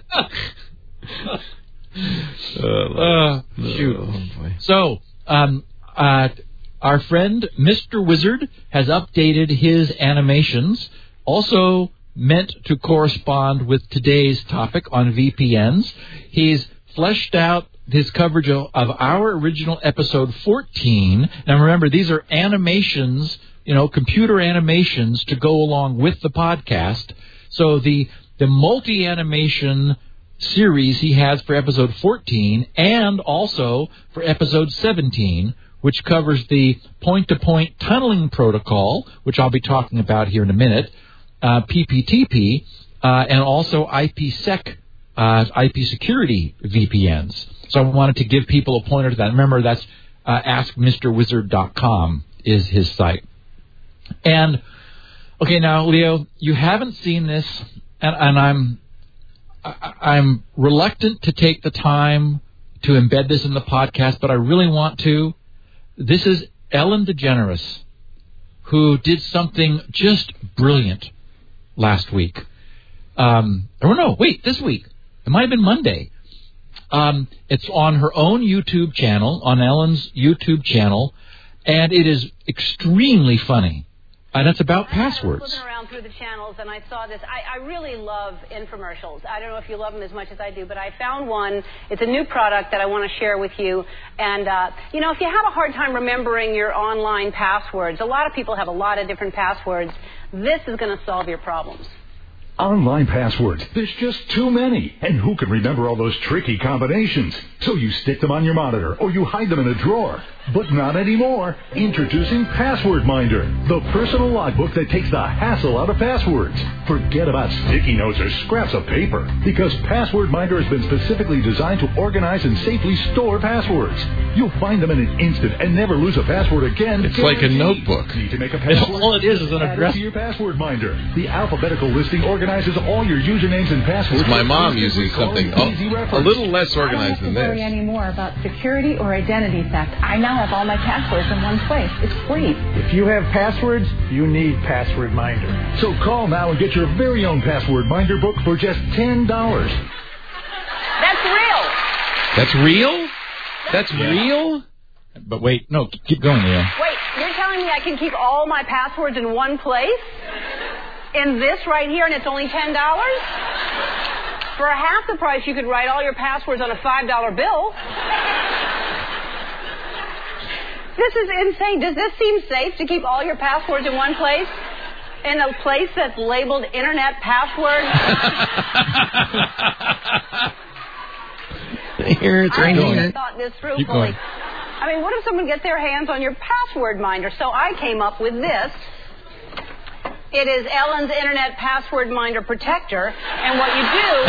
uh, shoot. Oh, boy. So, um, uh, our friend Mister Wizard has updated his animations, also meant to correspond with today's topic on V P Ns. He's fleshed out his coverage of, of our original episode fourteen. Now, remember, these are animations, you know, computer animations to go along with the podcast. So the the multi-animation series he has for episode fourteen and also for episode seventeen, which covers the point-to-point tunneling protocol, which I'll be talking about here in a minute, uh, P P T P, uh, and also IPsec, uh, I P security V P Ns. So I wanted to give people a pointer to that. Remember, that's uh, ask mister wizard dot com is his site. And, okay, now, Leo, you haven't seen this, and, and I'm... I'm reluctant to take the time to embed this in the podcast, but I really want to. This is Ellen DeGeneres, who did something just brilliant last week. Um, oh, no, wait, this week. It might have been Monday. Um, it's on her own YouTube channel, on Ellen's YouTube channel, and it is extremely funny. And it's about passwords. I was looking around through the channels, and I saw this. I, I really love infomercials. I don't know if you love them as much as I do, but I found one. It's a new product that I want to share with you. And, uh, you know, if you have a hard time remembering your online passwords, a lot of people have a lot of different passwords. This is going to solve your problems. Online passwords. There's just too many. And who can remember all those tricky combinations? So you stick them on your monitor or you hide them in a drawer. But not anymore. Introducing Password Minder, the personal logbook that takes the hassle out of passwords. Forget about sticky notes or scraps of paper, because Password Minder has been specifically designed to organize and safely store passwords. You'll find them in an instant and never lose a password again. It's like a notebook. Need to make a password? All it is is an Add address. it to your Password Minder. The alphabetical listing organizes all your usernames and passwords. It's my mom using something a, a little less organized than I don't have to worry this. anymore about security or identity theft. I now have all my passwords in one place. It's free. If you have passwords, you need Password Minder. So call now and get your very own Password Minder book for just ten dollars. That's real. That's real? That's Yeah. real? But wait, no, keep going, Leo. Wait, you're telling me I can keep all my passwords in one place? In this right here, and it's only ten dollars? For half the price, you could write all your passwords on a five dollar bill. This is insane. Does this seem safe to keep all your passwords in one place? In a place that's labeled Internet Password? Here, it's right I haven't here. thought this through Keep fully. going. I mean, what if someone gets their hands on your Password Minder? So I came up with this. It is Ellen's Internet Password Minder Protector. And what you do...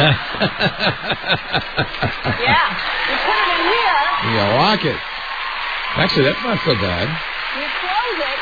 yeah. You put it in here. Yeah, lock it. Actually, that's not so bad. You close close it.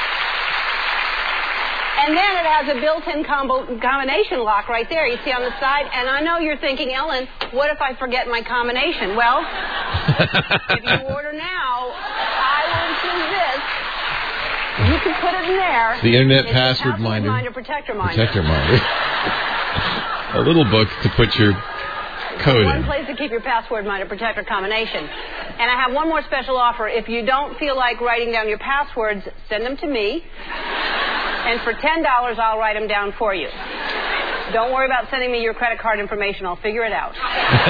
And then it has a built-in combo- combination lock right there, you see on the side. And I know you're thinking, Ellen, what if I forget my combination? Well, if you order now, I will include this. You can put it in there. The Internet it's Password password Minder. Minder Protector Minder. Protector Minder. A little book to put your code One in. place to keep your password minder protector combination. And I have one more special offer. If you don't feel like writing down your passwords, send them to me. And for ten dollars, I'll write them down for you. Don't worry about sending me your credit card information. I'll figure it out. Oh,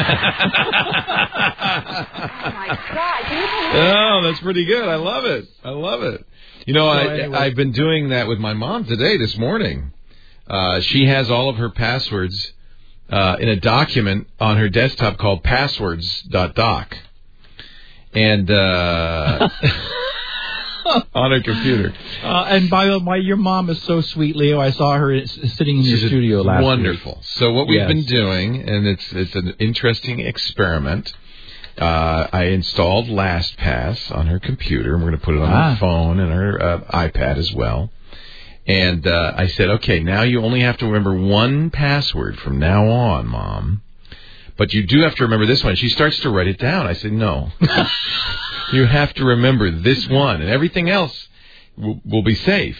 my God. Can you believe that? Oh, that's pretty good. I love it. I love it. You know, So I, anyway. I've been doing that with my mom today, this morning. Uh, she has all of her passwords uh, in a document on her desktop called passwords dot doc. And uh, on her computer. Uh, and by the way, your mom is so sweet, Leo. I saw her s- sitting in She's your studio last wonderful. week. So what we've Yes. been doing, and it's it's an interesting experiment. Uh, I installed LastPass on her computer, and we're going to put it on Ah. her phone and her uh, iPad as well. And uh, I said, okay, now you only have to remember one password from now on, Mom. But you do have to remember this one. She starts to write it down. I said, no. You have to remember this one, and everything else will, will be safe.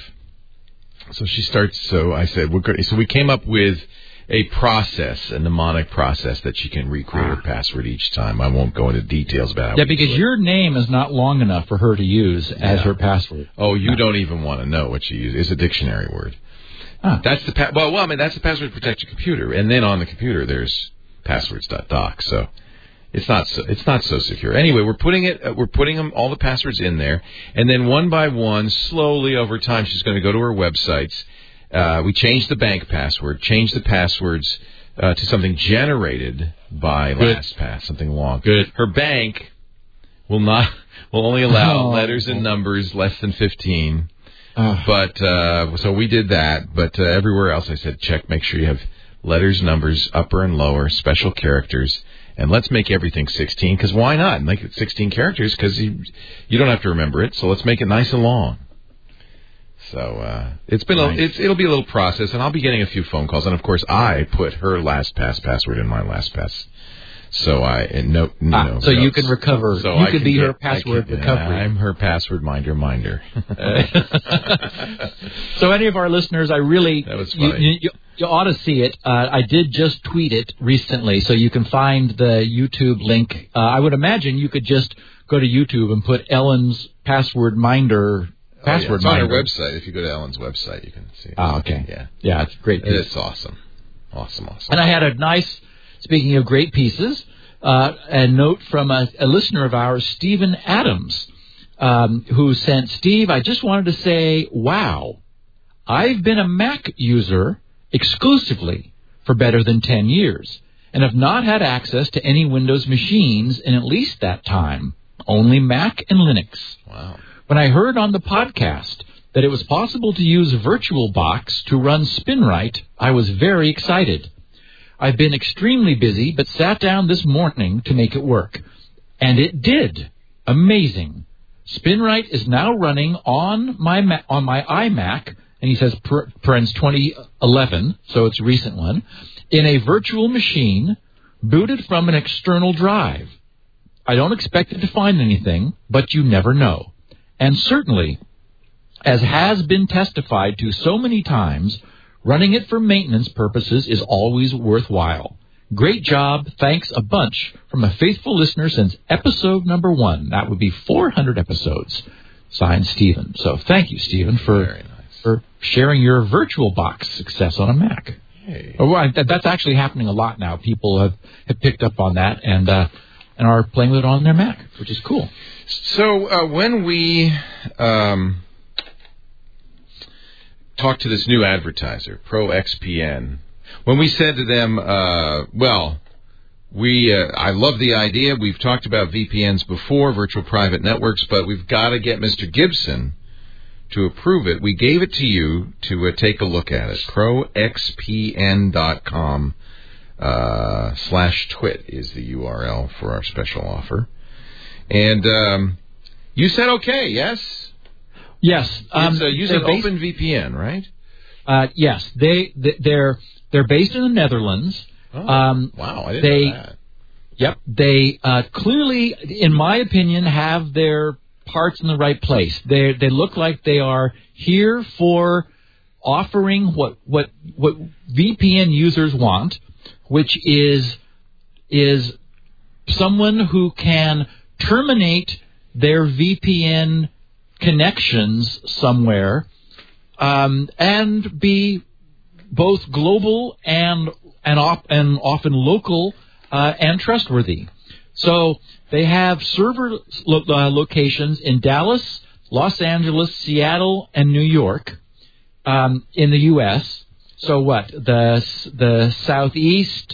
So she starts, so I said, we're good. So we came up with a process, a mnemonic process that she can recreate her password each time. I won't go into details about it. Yeah, because your name is not long enough for her to use as Yeah. her password. Oh, you No. don't even want to know what she uses. It's a dictionary word. Ah. That's the pa- well, well, I mean, that's the password to protect your computer, and then on the computer there's passwords dot doc. So it's not so it's not so secure. Anyway, we're putting it uh, we're putting them all the passwords in there, and then one by one, slowly over time, she's going to go to her websites. Uh, we changed the bank password, changed the passwords uh, to something generated by Good. LastPass, something long. Good. Her bank will not will only allow Oh. letters and numbers less than fifteen. Ah. But uh, so we did that. But uh, everywhere else, I said, check, make sure you have letters, numbers, upper and lower, special characters, and let's make everything sixteen. Because why not? Make it sixteen characters because you you don't have to remember it. So let's make it nice and long. So uh, it's been Nice. a, it's, it'll be a little process, and I'll be getting a few phone calls. And of course, I put her LastPass password in my LastPass. So I and no, no Ah, so you notes. can recover. So you I could can be get- her I password can- recovery. I'm her password minder minder. So any of our listeners, I really, That was you, funny. you, you ought to see it. Uh, I did just tweet it recently, so you can find the YouTube link. Uh, I would imagine you could just go to YouTube and put Ellen's password minder. Oh, yeah. Password It's on her minder. website. If you go to Ellen's website, you can see it. Ah, okay. Yeah. Yeah, it's a great piece. It's awesome. Awesome, awesome. And I had a nice, speaking of great pieces, uh, a note from a, a listener of ours, Stephen Adams, um, who sent, Steve, I just wanted to say, wow, I've been a Mac user exclusively for better than ten years and have not had access to any Windows machines in at least that time, only Mac and Linux. Wow. When I heard on the podcast that it was possible to use VirtualBox to run SpinRite, I was very excited. I've been extremely busy, but sat down this morning to make it work. And it did. Amazing. SpinRite is now running on my Ma- on my iMac, and he says per- parens twenty eleven, so it's a recent one, in a virtual machine booted from an external drive. I don't expect it to find anything, but you never know. And certainly, as has been testified to so many times, running it for maintenance purposes is always worthwhile. Great job. Thanks a bunch from a faithful listener since episode number one. That would be four hundred episodes. Signed, Stephen. So thank you, Stephen, for, Very nice. for sharing your VirtualBox success on a Mac. Hey. Oh, well, that- that's actually happening a lot now. People have, have picked up on that and uh, and are playing with it on their Mac, which is cool. So uh, when we um, talked to this new advertiser, Pro X P N, when we said to them, uh, well, we uh, I love the idea. We've talked about V P Ns before, virtual private networks, but we've got to get Mister Gibson to approve it. We gave it to you to uh, take a look at it. pro x p n dot com uh, slash twit is the U R L for our special offer. And um, you said okay, yes? Yes. Um, it's uh, using based, OpenVPN, right? Uh, yes. They, they they're they're based in the Netherlands. Oh, um, wow! I didn't they, know that. Yep. They uh, clearly, in my opinion, have their parts in the right place. They they look like they are here for offering what what what V P N users want, which is is someone who can terminate their V P N connections somewhere um, and be both global and and, op- and often local uh, and trustworthy. So they have server lo- uh, locations in Dallas, Los Angeles, Seattle, and New York um, in the U S. So what? The the southeast,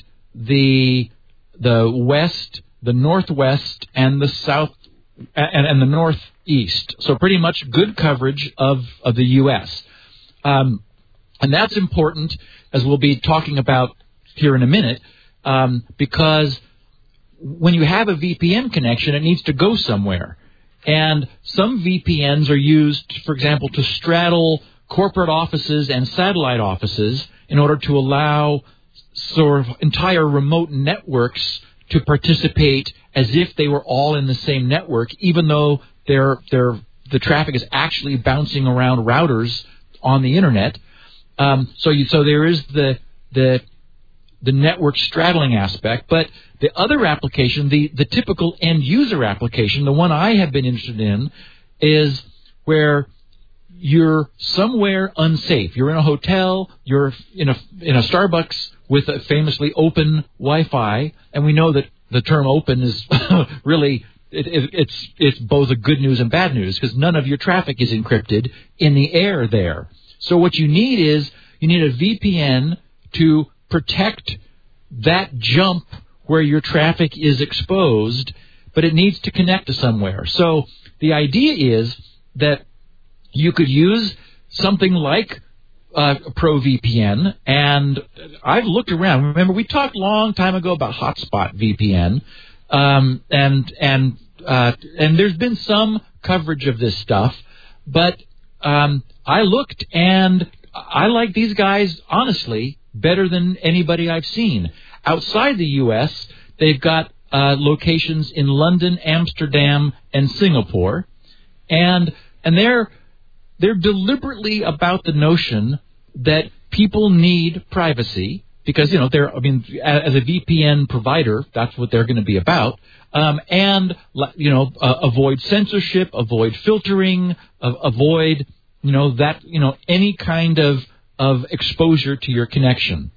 the the west, the northwest, and the south and, and the northeast. So pretty much good coverage of, of the U S. Um, and that's important, as we'll be talking about here in a minute, um, because when you have a V P N connection, it needs to go somewhere. And some V P Ns are used, for example, to straddle corporate offices and satellite offices in order to allow sort of entire remote networks to participate as if they were all in the same network, even though they're, they're, the traffic is actually bouncing around routers on the internet. Um, so you, so there is the the the network straddling aspect, but the other application, the, the typical end user application, the one I have been interested in, is where you're somewhere unsafe. You're in a hotel, you're in a in a Starbucks with a famously open Wi-Fi, and we know that the term open is really it, it, it's it's both a good news and bad news, because none of your traffic is encrypted in the air there. So what you need is you need a V P N to protect that jump where your traffic is exposed, but it needs to connect to somewhere. So the idea is that you could use something like uh, ProVPN, and I've looked around. Remember, we talked a long time ago about Hotspot V P N, um, and and uh, and there's been some coverage of this stuff, but um, I looked, and I like these guys, honestly, better than anybody I've seen. Outside the U S, they've got uh, locations in London, Amsterdam, and Singapore, and and they're they're deliberately about the notion that people need privacy, because you know they're I mean as a V P N provider, that's what they're going to be about, um, and you know uh, avoid censorship, avoid filtering, uh, avoid you know that you know any kind of of exposure to your connection.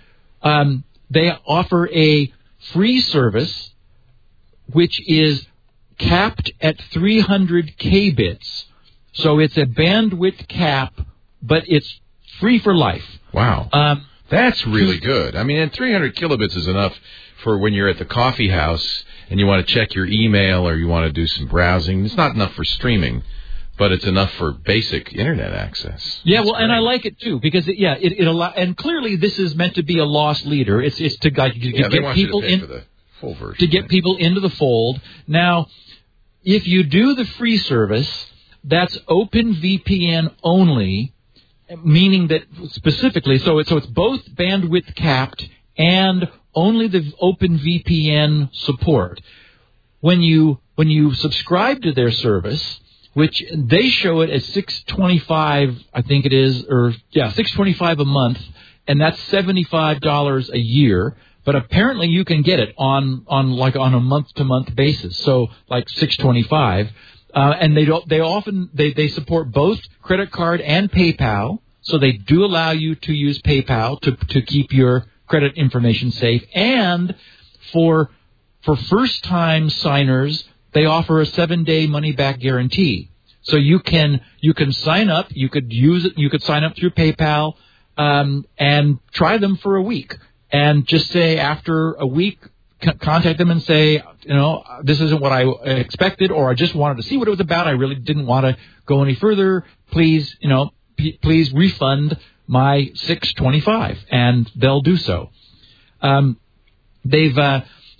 Um, they offer a free service which is capped at three hundred K bits. So it's a bandwidth cap, but it's free for life. Wow. Um, That's really good. I mean, and three hundred kilobits is enough for when you're at the coffee house and you want to check your email or you want to do some browsing. It's not enough for streaming, but it's enough for basic internet access. Yeah, That's well, great. and I like it too, because it, yeah, it, it allow, and clearly this is meant to be a loss leader. It's it's to, like, to yeah, they get want people you to pay in for the full version, to get right? people into the fold. Now, if you do the free service, that's OpenVPN only, meaning that specifically, so it's so it's both bandwidth capped and only the OpenVPN support. When you when you subscribe to their service, which they show it as six twenty-five, I think it is, or yeah, six twenty-five a month, and that's seventy-five dollars a year. But apparently you can get it on on like on a month to month basis, so like six twenty-five. Uh, and they don't, they often, they, they support both credit card and PayPal. So they do allow you to use PayPal to, to keep your credit information safe. And for, for first time signers, they offer a seven day money back guarantee. So you can, you can sign up, you could use it, you could sign up through PayPal, um, and try them for a week. And just say after a week, contact them and say, you know, this isn't what I expected, or I just wanted to see what it was about. I really didn't want to go any further. Please, you know, p- please refund my six twenty-five, and they'll do so. Um, they've, uh,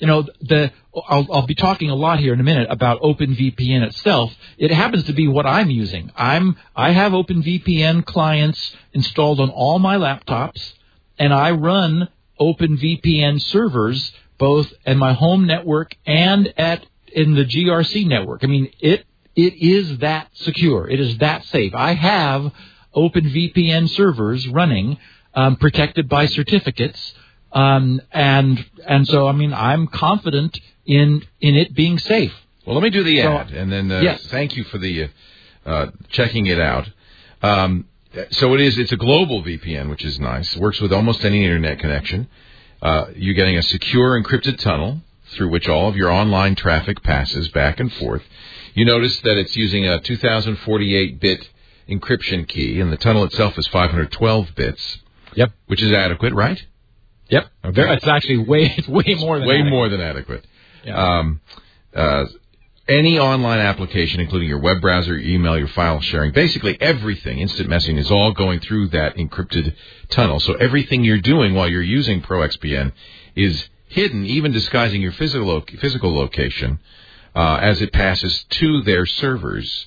you know, the I'll, I'll be talking a lot here in a minute about OpenVPN itself. It happens to be what I'm using. I'm I have OpenVPN clients installed on all my laptops, and I run OpenVPN servers both in my home network and at in the G R C network. I mean, it it is that secure. It is that safe. I have OpenVPN servers running, um, protected by certificates. Um, and and so, I mean, I'm confident in in it being safe. Well, let me do the so, ad, and then uh, yes. thank you for the uh, uh, checking it out. Um, so it is. It's a global V P N, which is nice. It works with almost any internet connection. Uh, you're getting a secure encrypted tunnel through which all of your online traffic passes back and forth. You notice that it's using a two thousand forty-eight bit encryption key, and the tunnel itself is five hundred twelve bits. Yep, which is adequate, right? Yep. Okay. It's actually way it's way more than way adequate. more than adequate. Yeah. Um, uh, any online application, including your web browser, your email, your file sharing, basically everything, instant messaging, is all going through that encrypted tunnel. So everything you're doing while you're using ProXPN is hidden, even disguising your physical lo- physical location uh, as it passes to their servers.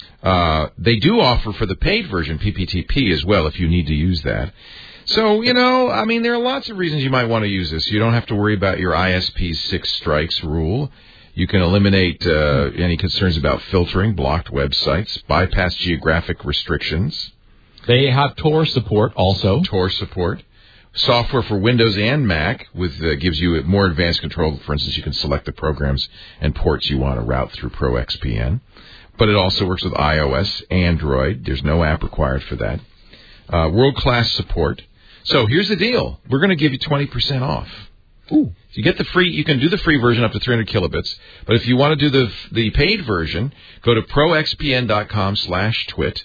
Uh, they do offer for the paid version P P T P as well if you need to use that. So, you know, I mean, there are lots of reasons you might want to use this. You don't have to worry about your I S P's six strikes rule. You can eliminate uh, any concerns about filtering, blocked websites, bypass geographic restrictions. They have Tor support also. Tor support. Software for Windows and Mac with uh, gives you more advanced control. For instance, you can select the programs and ports you want to route through ProXPN. But it also works with iOS, Android. There's no app required for that. Uh, world-class support. So here's the deal. We're going to give you twenty percent off. Ooh. You get the free. You can do the free version up to three hundred kilobits. But if you want to do the the paid version, go to proxpn.com slash twit.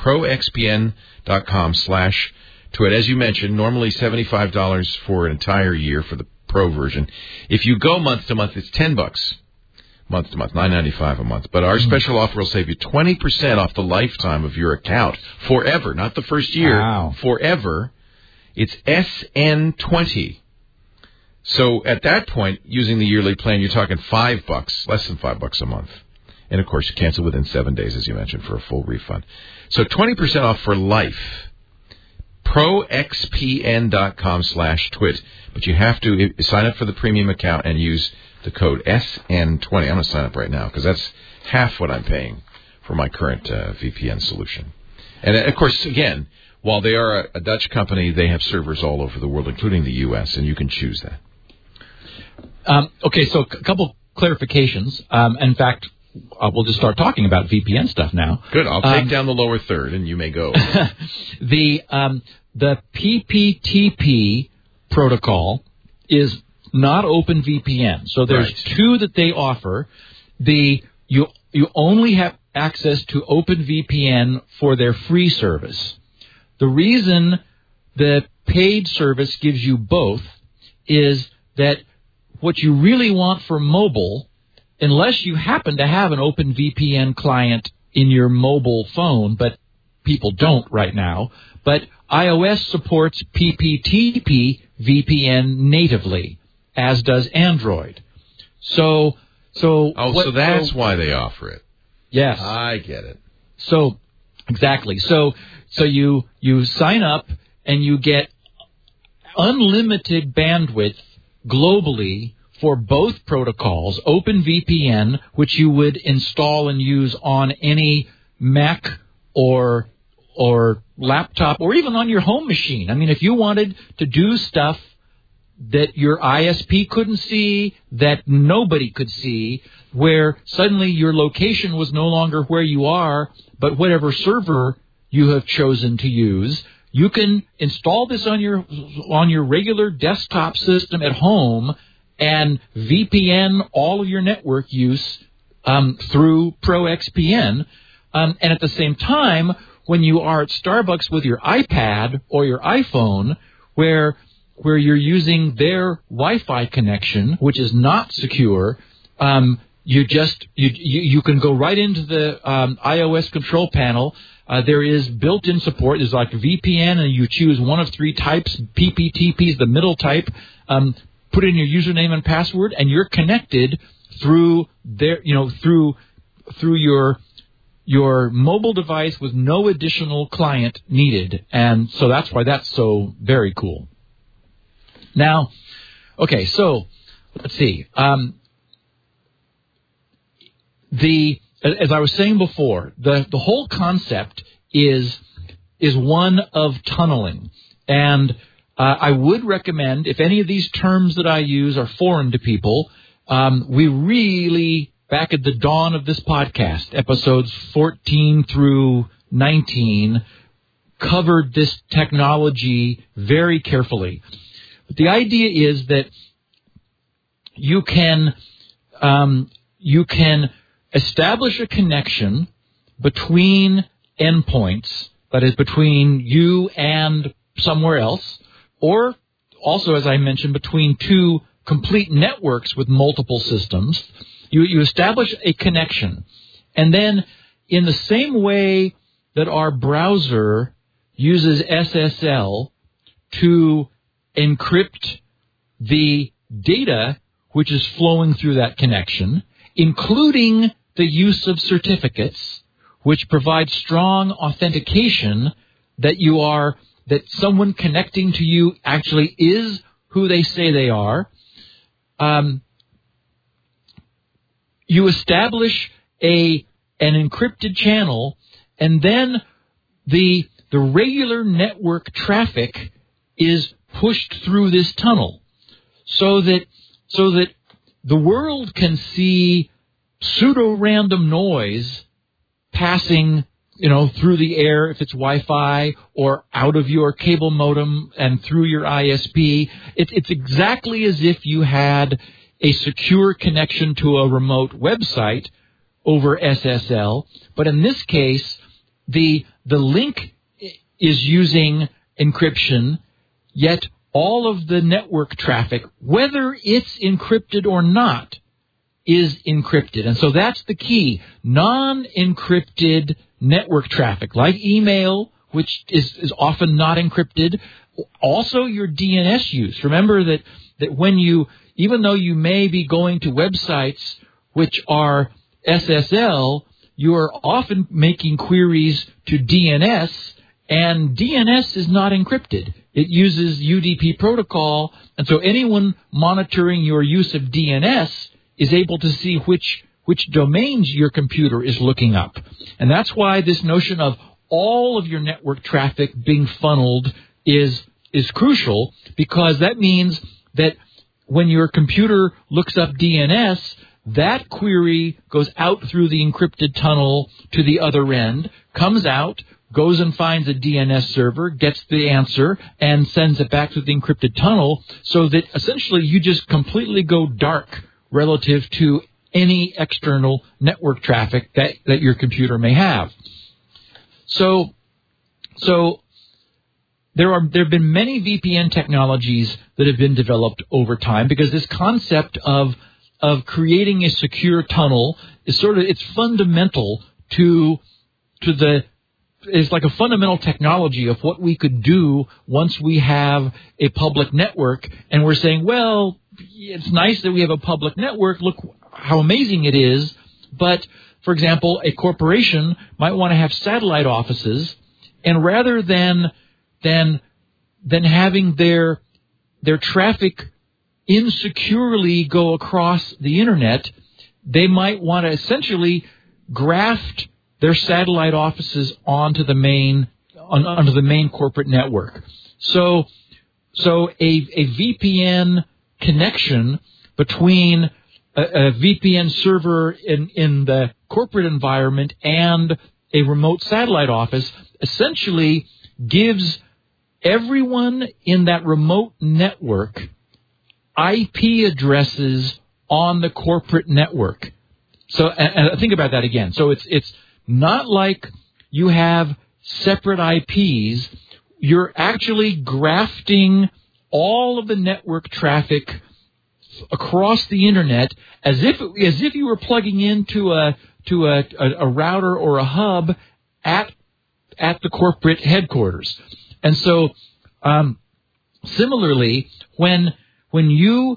proxpn.com slash twit. As you mentioned, normally seventy-five dollars for an entire year for the pro version. If you go month to month, it's ten bucks. Month to month, nine ninety-five a month. But our special offer will save you twenty percent off the lifetime of your account. Forever. Not the first year. Wow. Forever. It's S N twenty. So at that point, using the yearly plan, you're talking five bucks, less than five bucks a month. And of course, you cancel within seven days, as you mentioned, for a full refund. So twenty percent off for life. proxpn.com slash twit. But you have to sign up for the premium account and use the code S N twenty. I'm going to sign up right now because that's half what I'm paying for my current uh, V P N solution. And of course, again, while they are a, a Dutch company, they have servers all over the world, including the U S, and you can choose that. Um, okay, so a couple clarifications. Um, in fact, uh, we'll just start talking about V P N stuff now. Good. I'll take um, down the lower third, and you may go. the um, the P P T P protocol is not OpenVPN. So there's right. two that they offer. The you you only have access to OpenVPN for their free service. The reason the paid service gives you both is that what you really want for mobile, unless you happen to have an OpenVPN client in your mobile phone, but people don't right now, but iOS supports P P T P V P N natively, as does Android. So, so oh, what, so that's so, why they offer it. Yes, I get it. So, exactly. So, so you you sign up and you get unlimited bandwidth globally for both protocols. OpenVPN, which you would install and use on any Mac or or laptop or even on your home machine. I mean, if you wanted to do stuff that your I S P couldn't see, that nobody could see, where suddenly your location was no longer where you are, but whatever server you have chosen to use, you can install this on your on your regular desktop system at home and V P N all of your network use um, through ProXPN. Um, and at the same time, when you are at Starbucks with your iPad or your iPhone, where where you're using their Wi-Fi connection, which is not secure, um, you just you, you you can go right into the um, iOS control panel. Uh, there is built-in support. There's like V P N, and you choose one of three types. P P T P is the middle type. Um, put in your username and password, and you're connected through their, you know, through through your your mobile device with no additional client needed. And so that's why that's so very cool. Now, okay, so let's see. Um, the as I was saying before, the the whole concept is is one of tunneling, and uh, I would recommend, if any of these terms that I use are foreign to people, um, we really, back at the dawn of this podcast, episodes fourteen through nineteen, covered this technology very carefully. But the idea is that you can um, you can establish a connection between endpoints, that is, between you and somewhere else, or also, as I mentioned, between two complete networks with multiple systems. You, you establish a connection, and then in the same way that our browser uses S S L to encrypt the data which is flowing through that connection, including the use of certificates, which provide strong authentication that you are, that someone connecting to you actually is who they say they are. Um, you establish a an encrypted channel, and then the the regular network traffic is pushed through this tunnel, so that so that the world can see pseudo-random noise passing, you know, through the air if it's Wi-Fi, or out of your cable modem and through your I S P. It, it's exactly as if you had a secure connection to a remote website over S S L, but in this case, the the link is using encryption, yet all of the network traffic, whether it's encrypted or not, is encrypted. And so that's the key. Non-encrypted network traffic, like email, which is, is often not encrypted. Also your D N S use. Remember that, that when you, even though you may be going to websites which are S S L, you are often making queries to D N S, and D N S is not encrypted. It uses U D P protocol, and so anyone monitoring your use of D N S is able to see which which domains your computer is looking up. And that's why this notion of all of your network traffic being funneled is is crucial, because that means that when your computer looks up D N S, that query goes out through the encrypted tunnel to the other end, comes out, goes and finds a D N S server, gets the answer, and sends it back to the encrypted tunnel, so that essentially you just completely go dark relative to any external network traffic that, that your computer may have. So, so there are there have been many V P N technologies that have been developed over time, because this concept of of creating a secure tunnel is sort of, it's fundamental to to the It's like a fundamental technology of what we could do once we have a public network. And we're saying, well, it's nice that we have a public network. Look how amazing it is. But, for example, a corporation might want to have satellite offices, and rather than than than having their their traffic insecurely go across the internet, they might want to essentially graft their satellite offices onto the main on, onto the main corporate network. So, so a, a V P N connection between a, a V P N server in, in the corporate environment and a remote satellite office essentially gives everyone in that remote network I P addresses on the corporate network. So, and, and think about that again. So it's it's not like you have separate I Ps. You're actually grafting all of the network traffic across the internet as if as if you were plugging into a to a, a, a router or a hub at at the corporate headquarters. And so, um, similarly, when when you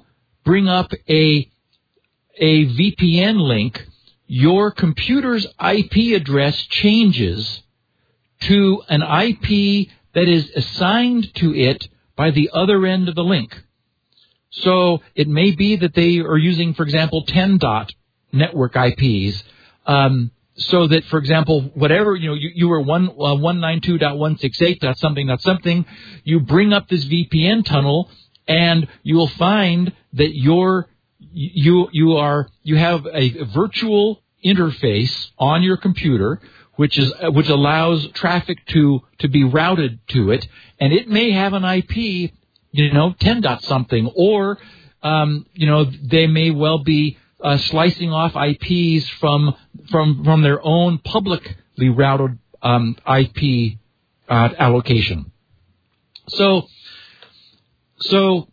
bring up a a V P N link, your computer's I P address changes to an I P that is assigned to it by the other end of the link. So it may be that they are using, for example, ten dot network I Ps, um, so that, for example, whatever, you know, you, you were one, uh, one ninety-two dot one sixty-eight dot something dot something, you bring up this V P N tunnel, and you will find that you're, you, you are, you have a virtual interface on your computer, which is, which allows traffic to, to be routed to it, and it may have an I P, you know, ten dot something, or, um, you know, they may well be uh, slicing off I Ps from, from, from their own publicly routed, um, I P, uh, allocation. So, so,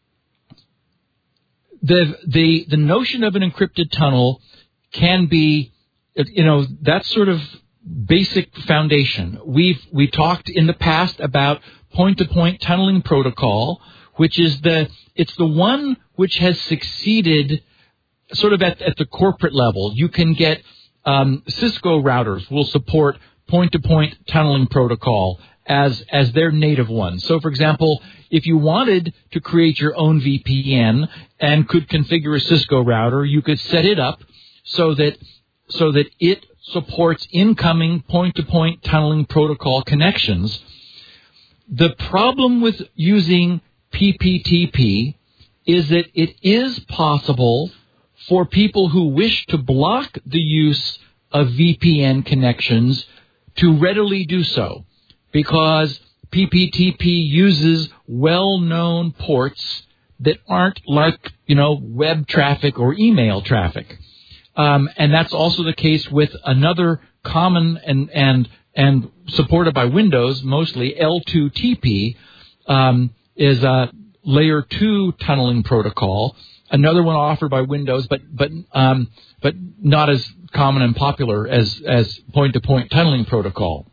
the, the, the notion of an encrypted tunnel can be, you know, that's sort of basic foundation. We've, we talked in the past about point-to-point tunneling protocol, which is the, it's the one which has succeeded sort of at, at the corporate level. You can get, um, Cisco routers will support point-to-point tunneling protocol as, as their native one. So, for example, if you wanted to create your own V P N and could configure a Cisco router, you could set it up so that, so that it supports incoming point-to-point tunneling protocol connections. The problem with using P P T P is that it is possible for people who wish to block the use of V P N connections to readily do so, because P P T P uses well-known ports that aren't like, you know, web traffic or email traffic. Um, and that's also the case with another common and, and, and supported by Windows, mostly L two T P, um, is a layer two tunneling protocol. Another one offered by Windows, but, but, um, but not as common and popular as, as point-to-point tunneling protocol.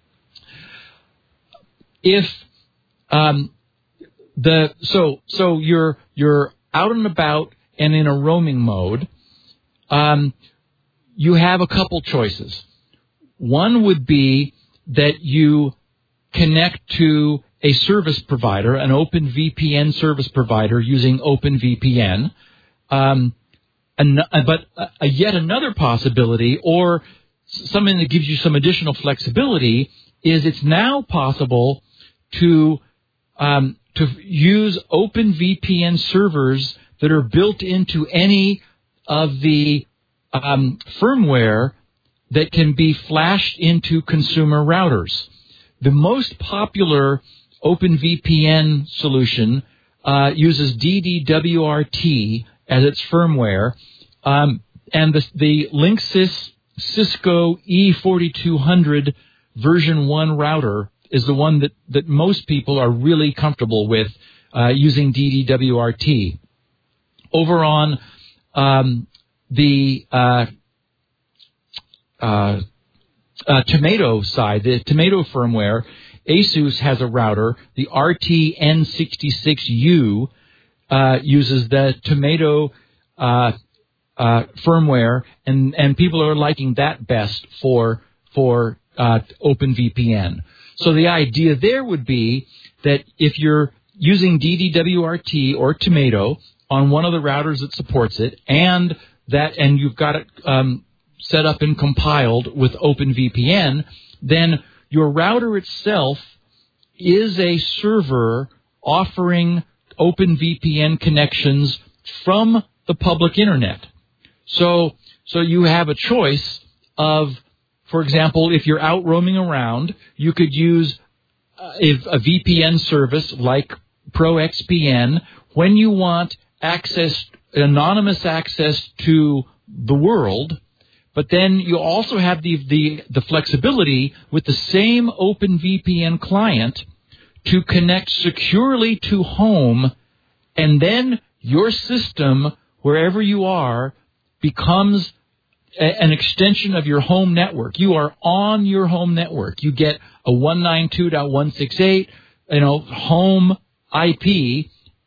If, um, the, so, so you're, you're out and about and in a roaming mode, um, you have a couple choices. One would be that you connect to a service provider, an OpenVPN service provider using OpenVPN. Um, an, but a, a yet another possibility, or something that gives you some additional flexibility, is it's now possible to um, to use OpenVPN servers that are built into any of the um, firmware that can be flashed into consumer routers. The most popular OpenVPN solution uh, uses D D W R T as its firmware, um, and the, the Linksys Cisco E forty-two hundred version one router is the one that, that most people are really comfortable with uh, using D D W R T. Over on um, the uh, uh, uh, Tomato side, the Tomato firmware, ASUS has a router. The R T N sixty-six U uh, uses the Tomato uh, uh, firmware, and, and people are liking that best for for uh, OpenVPN. So the idea there would be that if you're using D D W R T or Tomato on one of the routers that supports it, and that and you've got it um, set up and compiled with OpenVPN, then your router itself is a server offering OpenVPN connections from the public internet. So, so you have a choice of, for example, if you're out roaming around, you could use a, a V P N service like ProXPN when you want access, anonymous access to the world. But then you also have the, the, the flexibility with the same OpenVPN client to connect securely to home, and then your system, wherever you are, becomes a, an extension of your home network. You are on your home network. You get a one ninety-two dot one sixty-eight, you know, home I P,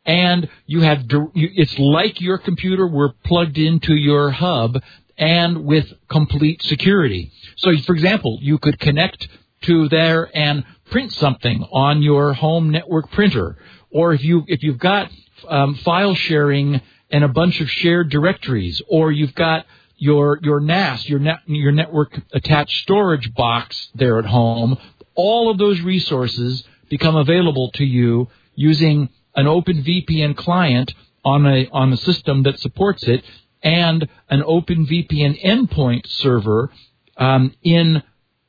and you have it's like your computer were plugged into your hub and with complete security. So, for example, you could connect to there and print something on your home network printer, or if you if you've got um, file sharing and a bunch of shared directories, or you've got your your N A S, your net, your network attached storage box there at home, all of those resources become available to you using an OpenVPN client on a on a system that supports it, and an OpenVPN endpoint server um, in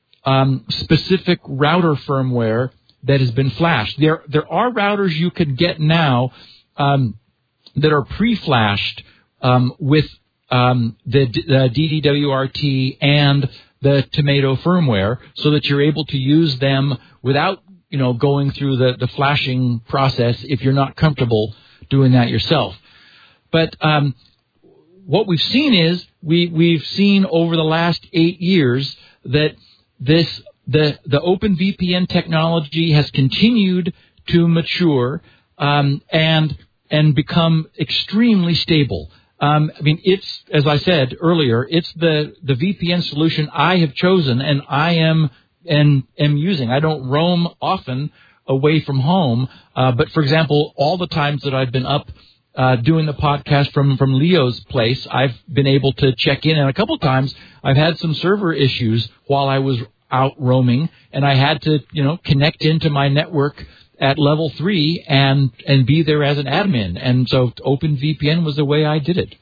um, specific router firmware that has been flashed. There there are routers you can get now um, that are pre-flashed um, with um, the, the D D W R T and the Tomato firmware, so that you're able to use them without you know, going through the, the flashing process if you're not comfortable doing that yourself. But um, what we've seen is we, we've seen over the last eight years that this the the OpenVPN technology has continued to mature um, and and become extremely stable. Um, I mean, it's, as I said earlier, it's the, the V P N solution I have chosen and I am and am using. I don't roam often away from home, uh, but for example, all the times that I've been up uh, doing the podcast from, from Leo's place, I've been able to check in, and a couple of times I've had some server issues while I was out roaming, and I had to, you know, connect into my network at level three and and be there as an admin, and so OpenVPN was the way I did it.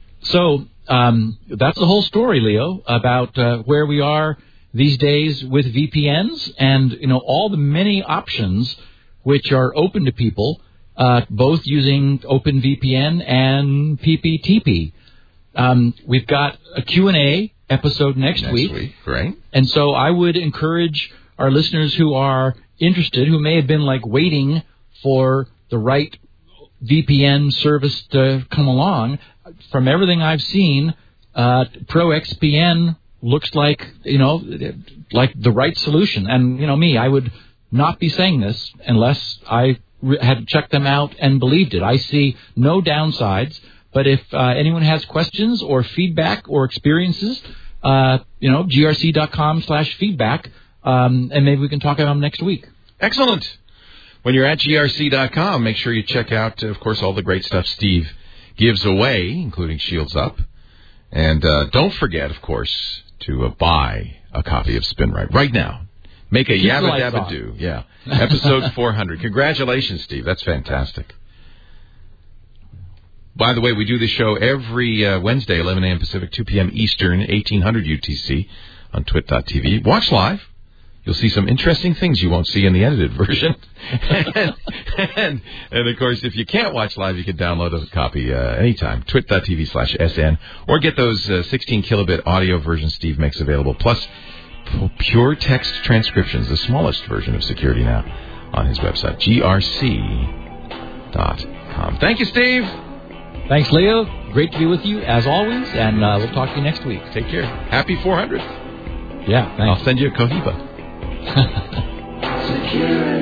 So um, that's the whole story, Leo, about uh, where we are these days with V P Ns, and you know all the many options which are open to people, uh, both using OpenVPN and P P T P. Um, we've got a Q and A episode next, next week, week, right? And so I would encourage our listeners who are interested, who may have been like waiting for the right V P N service to come along. From everything I've seen, uh, ProXPN looks like, you know, like the right solution. And, you know, me, I would not be saying this unless I re- had checked them out and believed it. I see no downsides, but if uh, anyone has questions or feedback or experiences, uh, you know, grc.com slash feedback, um, and maybe we can talk about them next week. Excellent. When you're at G R C dot com, make sure you check out, of course, all the great stuff Steve gives away, including Shields Up. And uh, don't forget, of course, to uh, buy a copy of SpinRite right now. Make a Keep yabba dabba do. Yeah. Episode four hundred. Congratulations, Steve. That's fantastic. By the way, we do this show every uh, Wednesday, eleven a.m. Pacific, two p.m. Eastern, eighteen hundred U T C on twit dot t v. Watch live. You'll see some interesting things you won't see in the edited version. and, and, and, of course, if you can't watch live, you can download a copy uh, anytime, twit dot t v slash s n, or get those uh, sixteen kilobit audio versions Steve makes available, plus p- pure text transcriptions, the smallest version of Security Now, on his website, G R C dot com. Thank you, Steve. Thanks, Leo. Great to be with you, as always, and uh, we'll talk to you next week. Take care. Happy four hundred. Yeah, thanks. I'll send you a Cohiba. Security.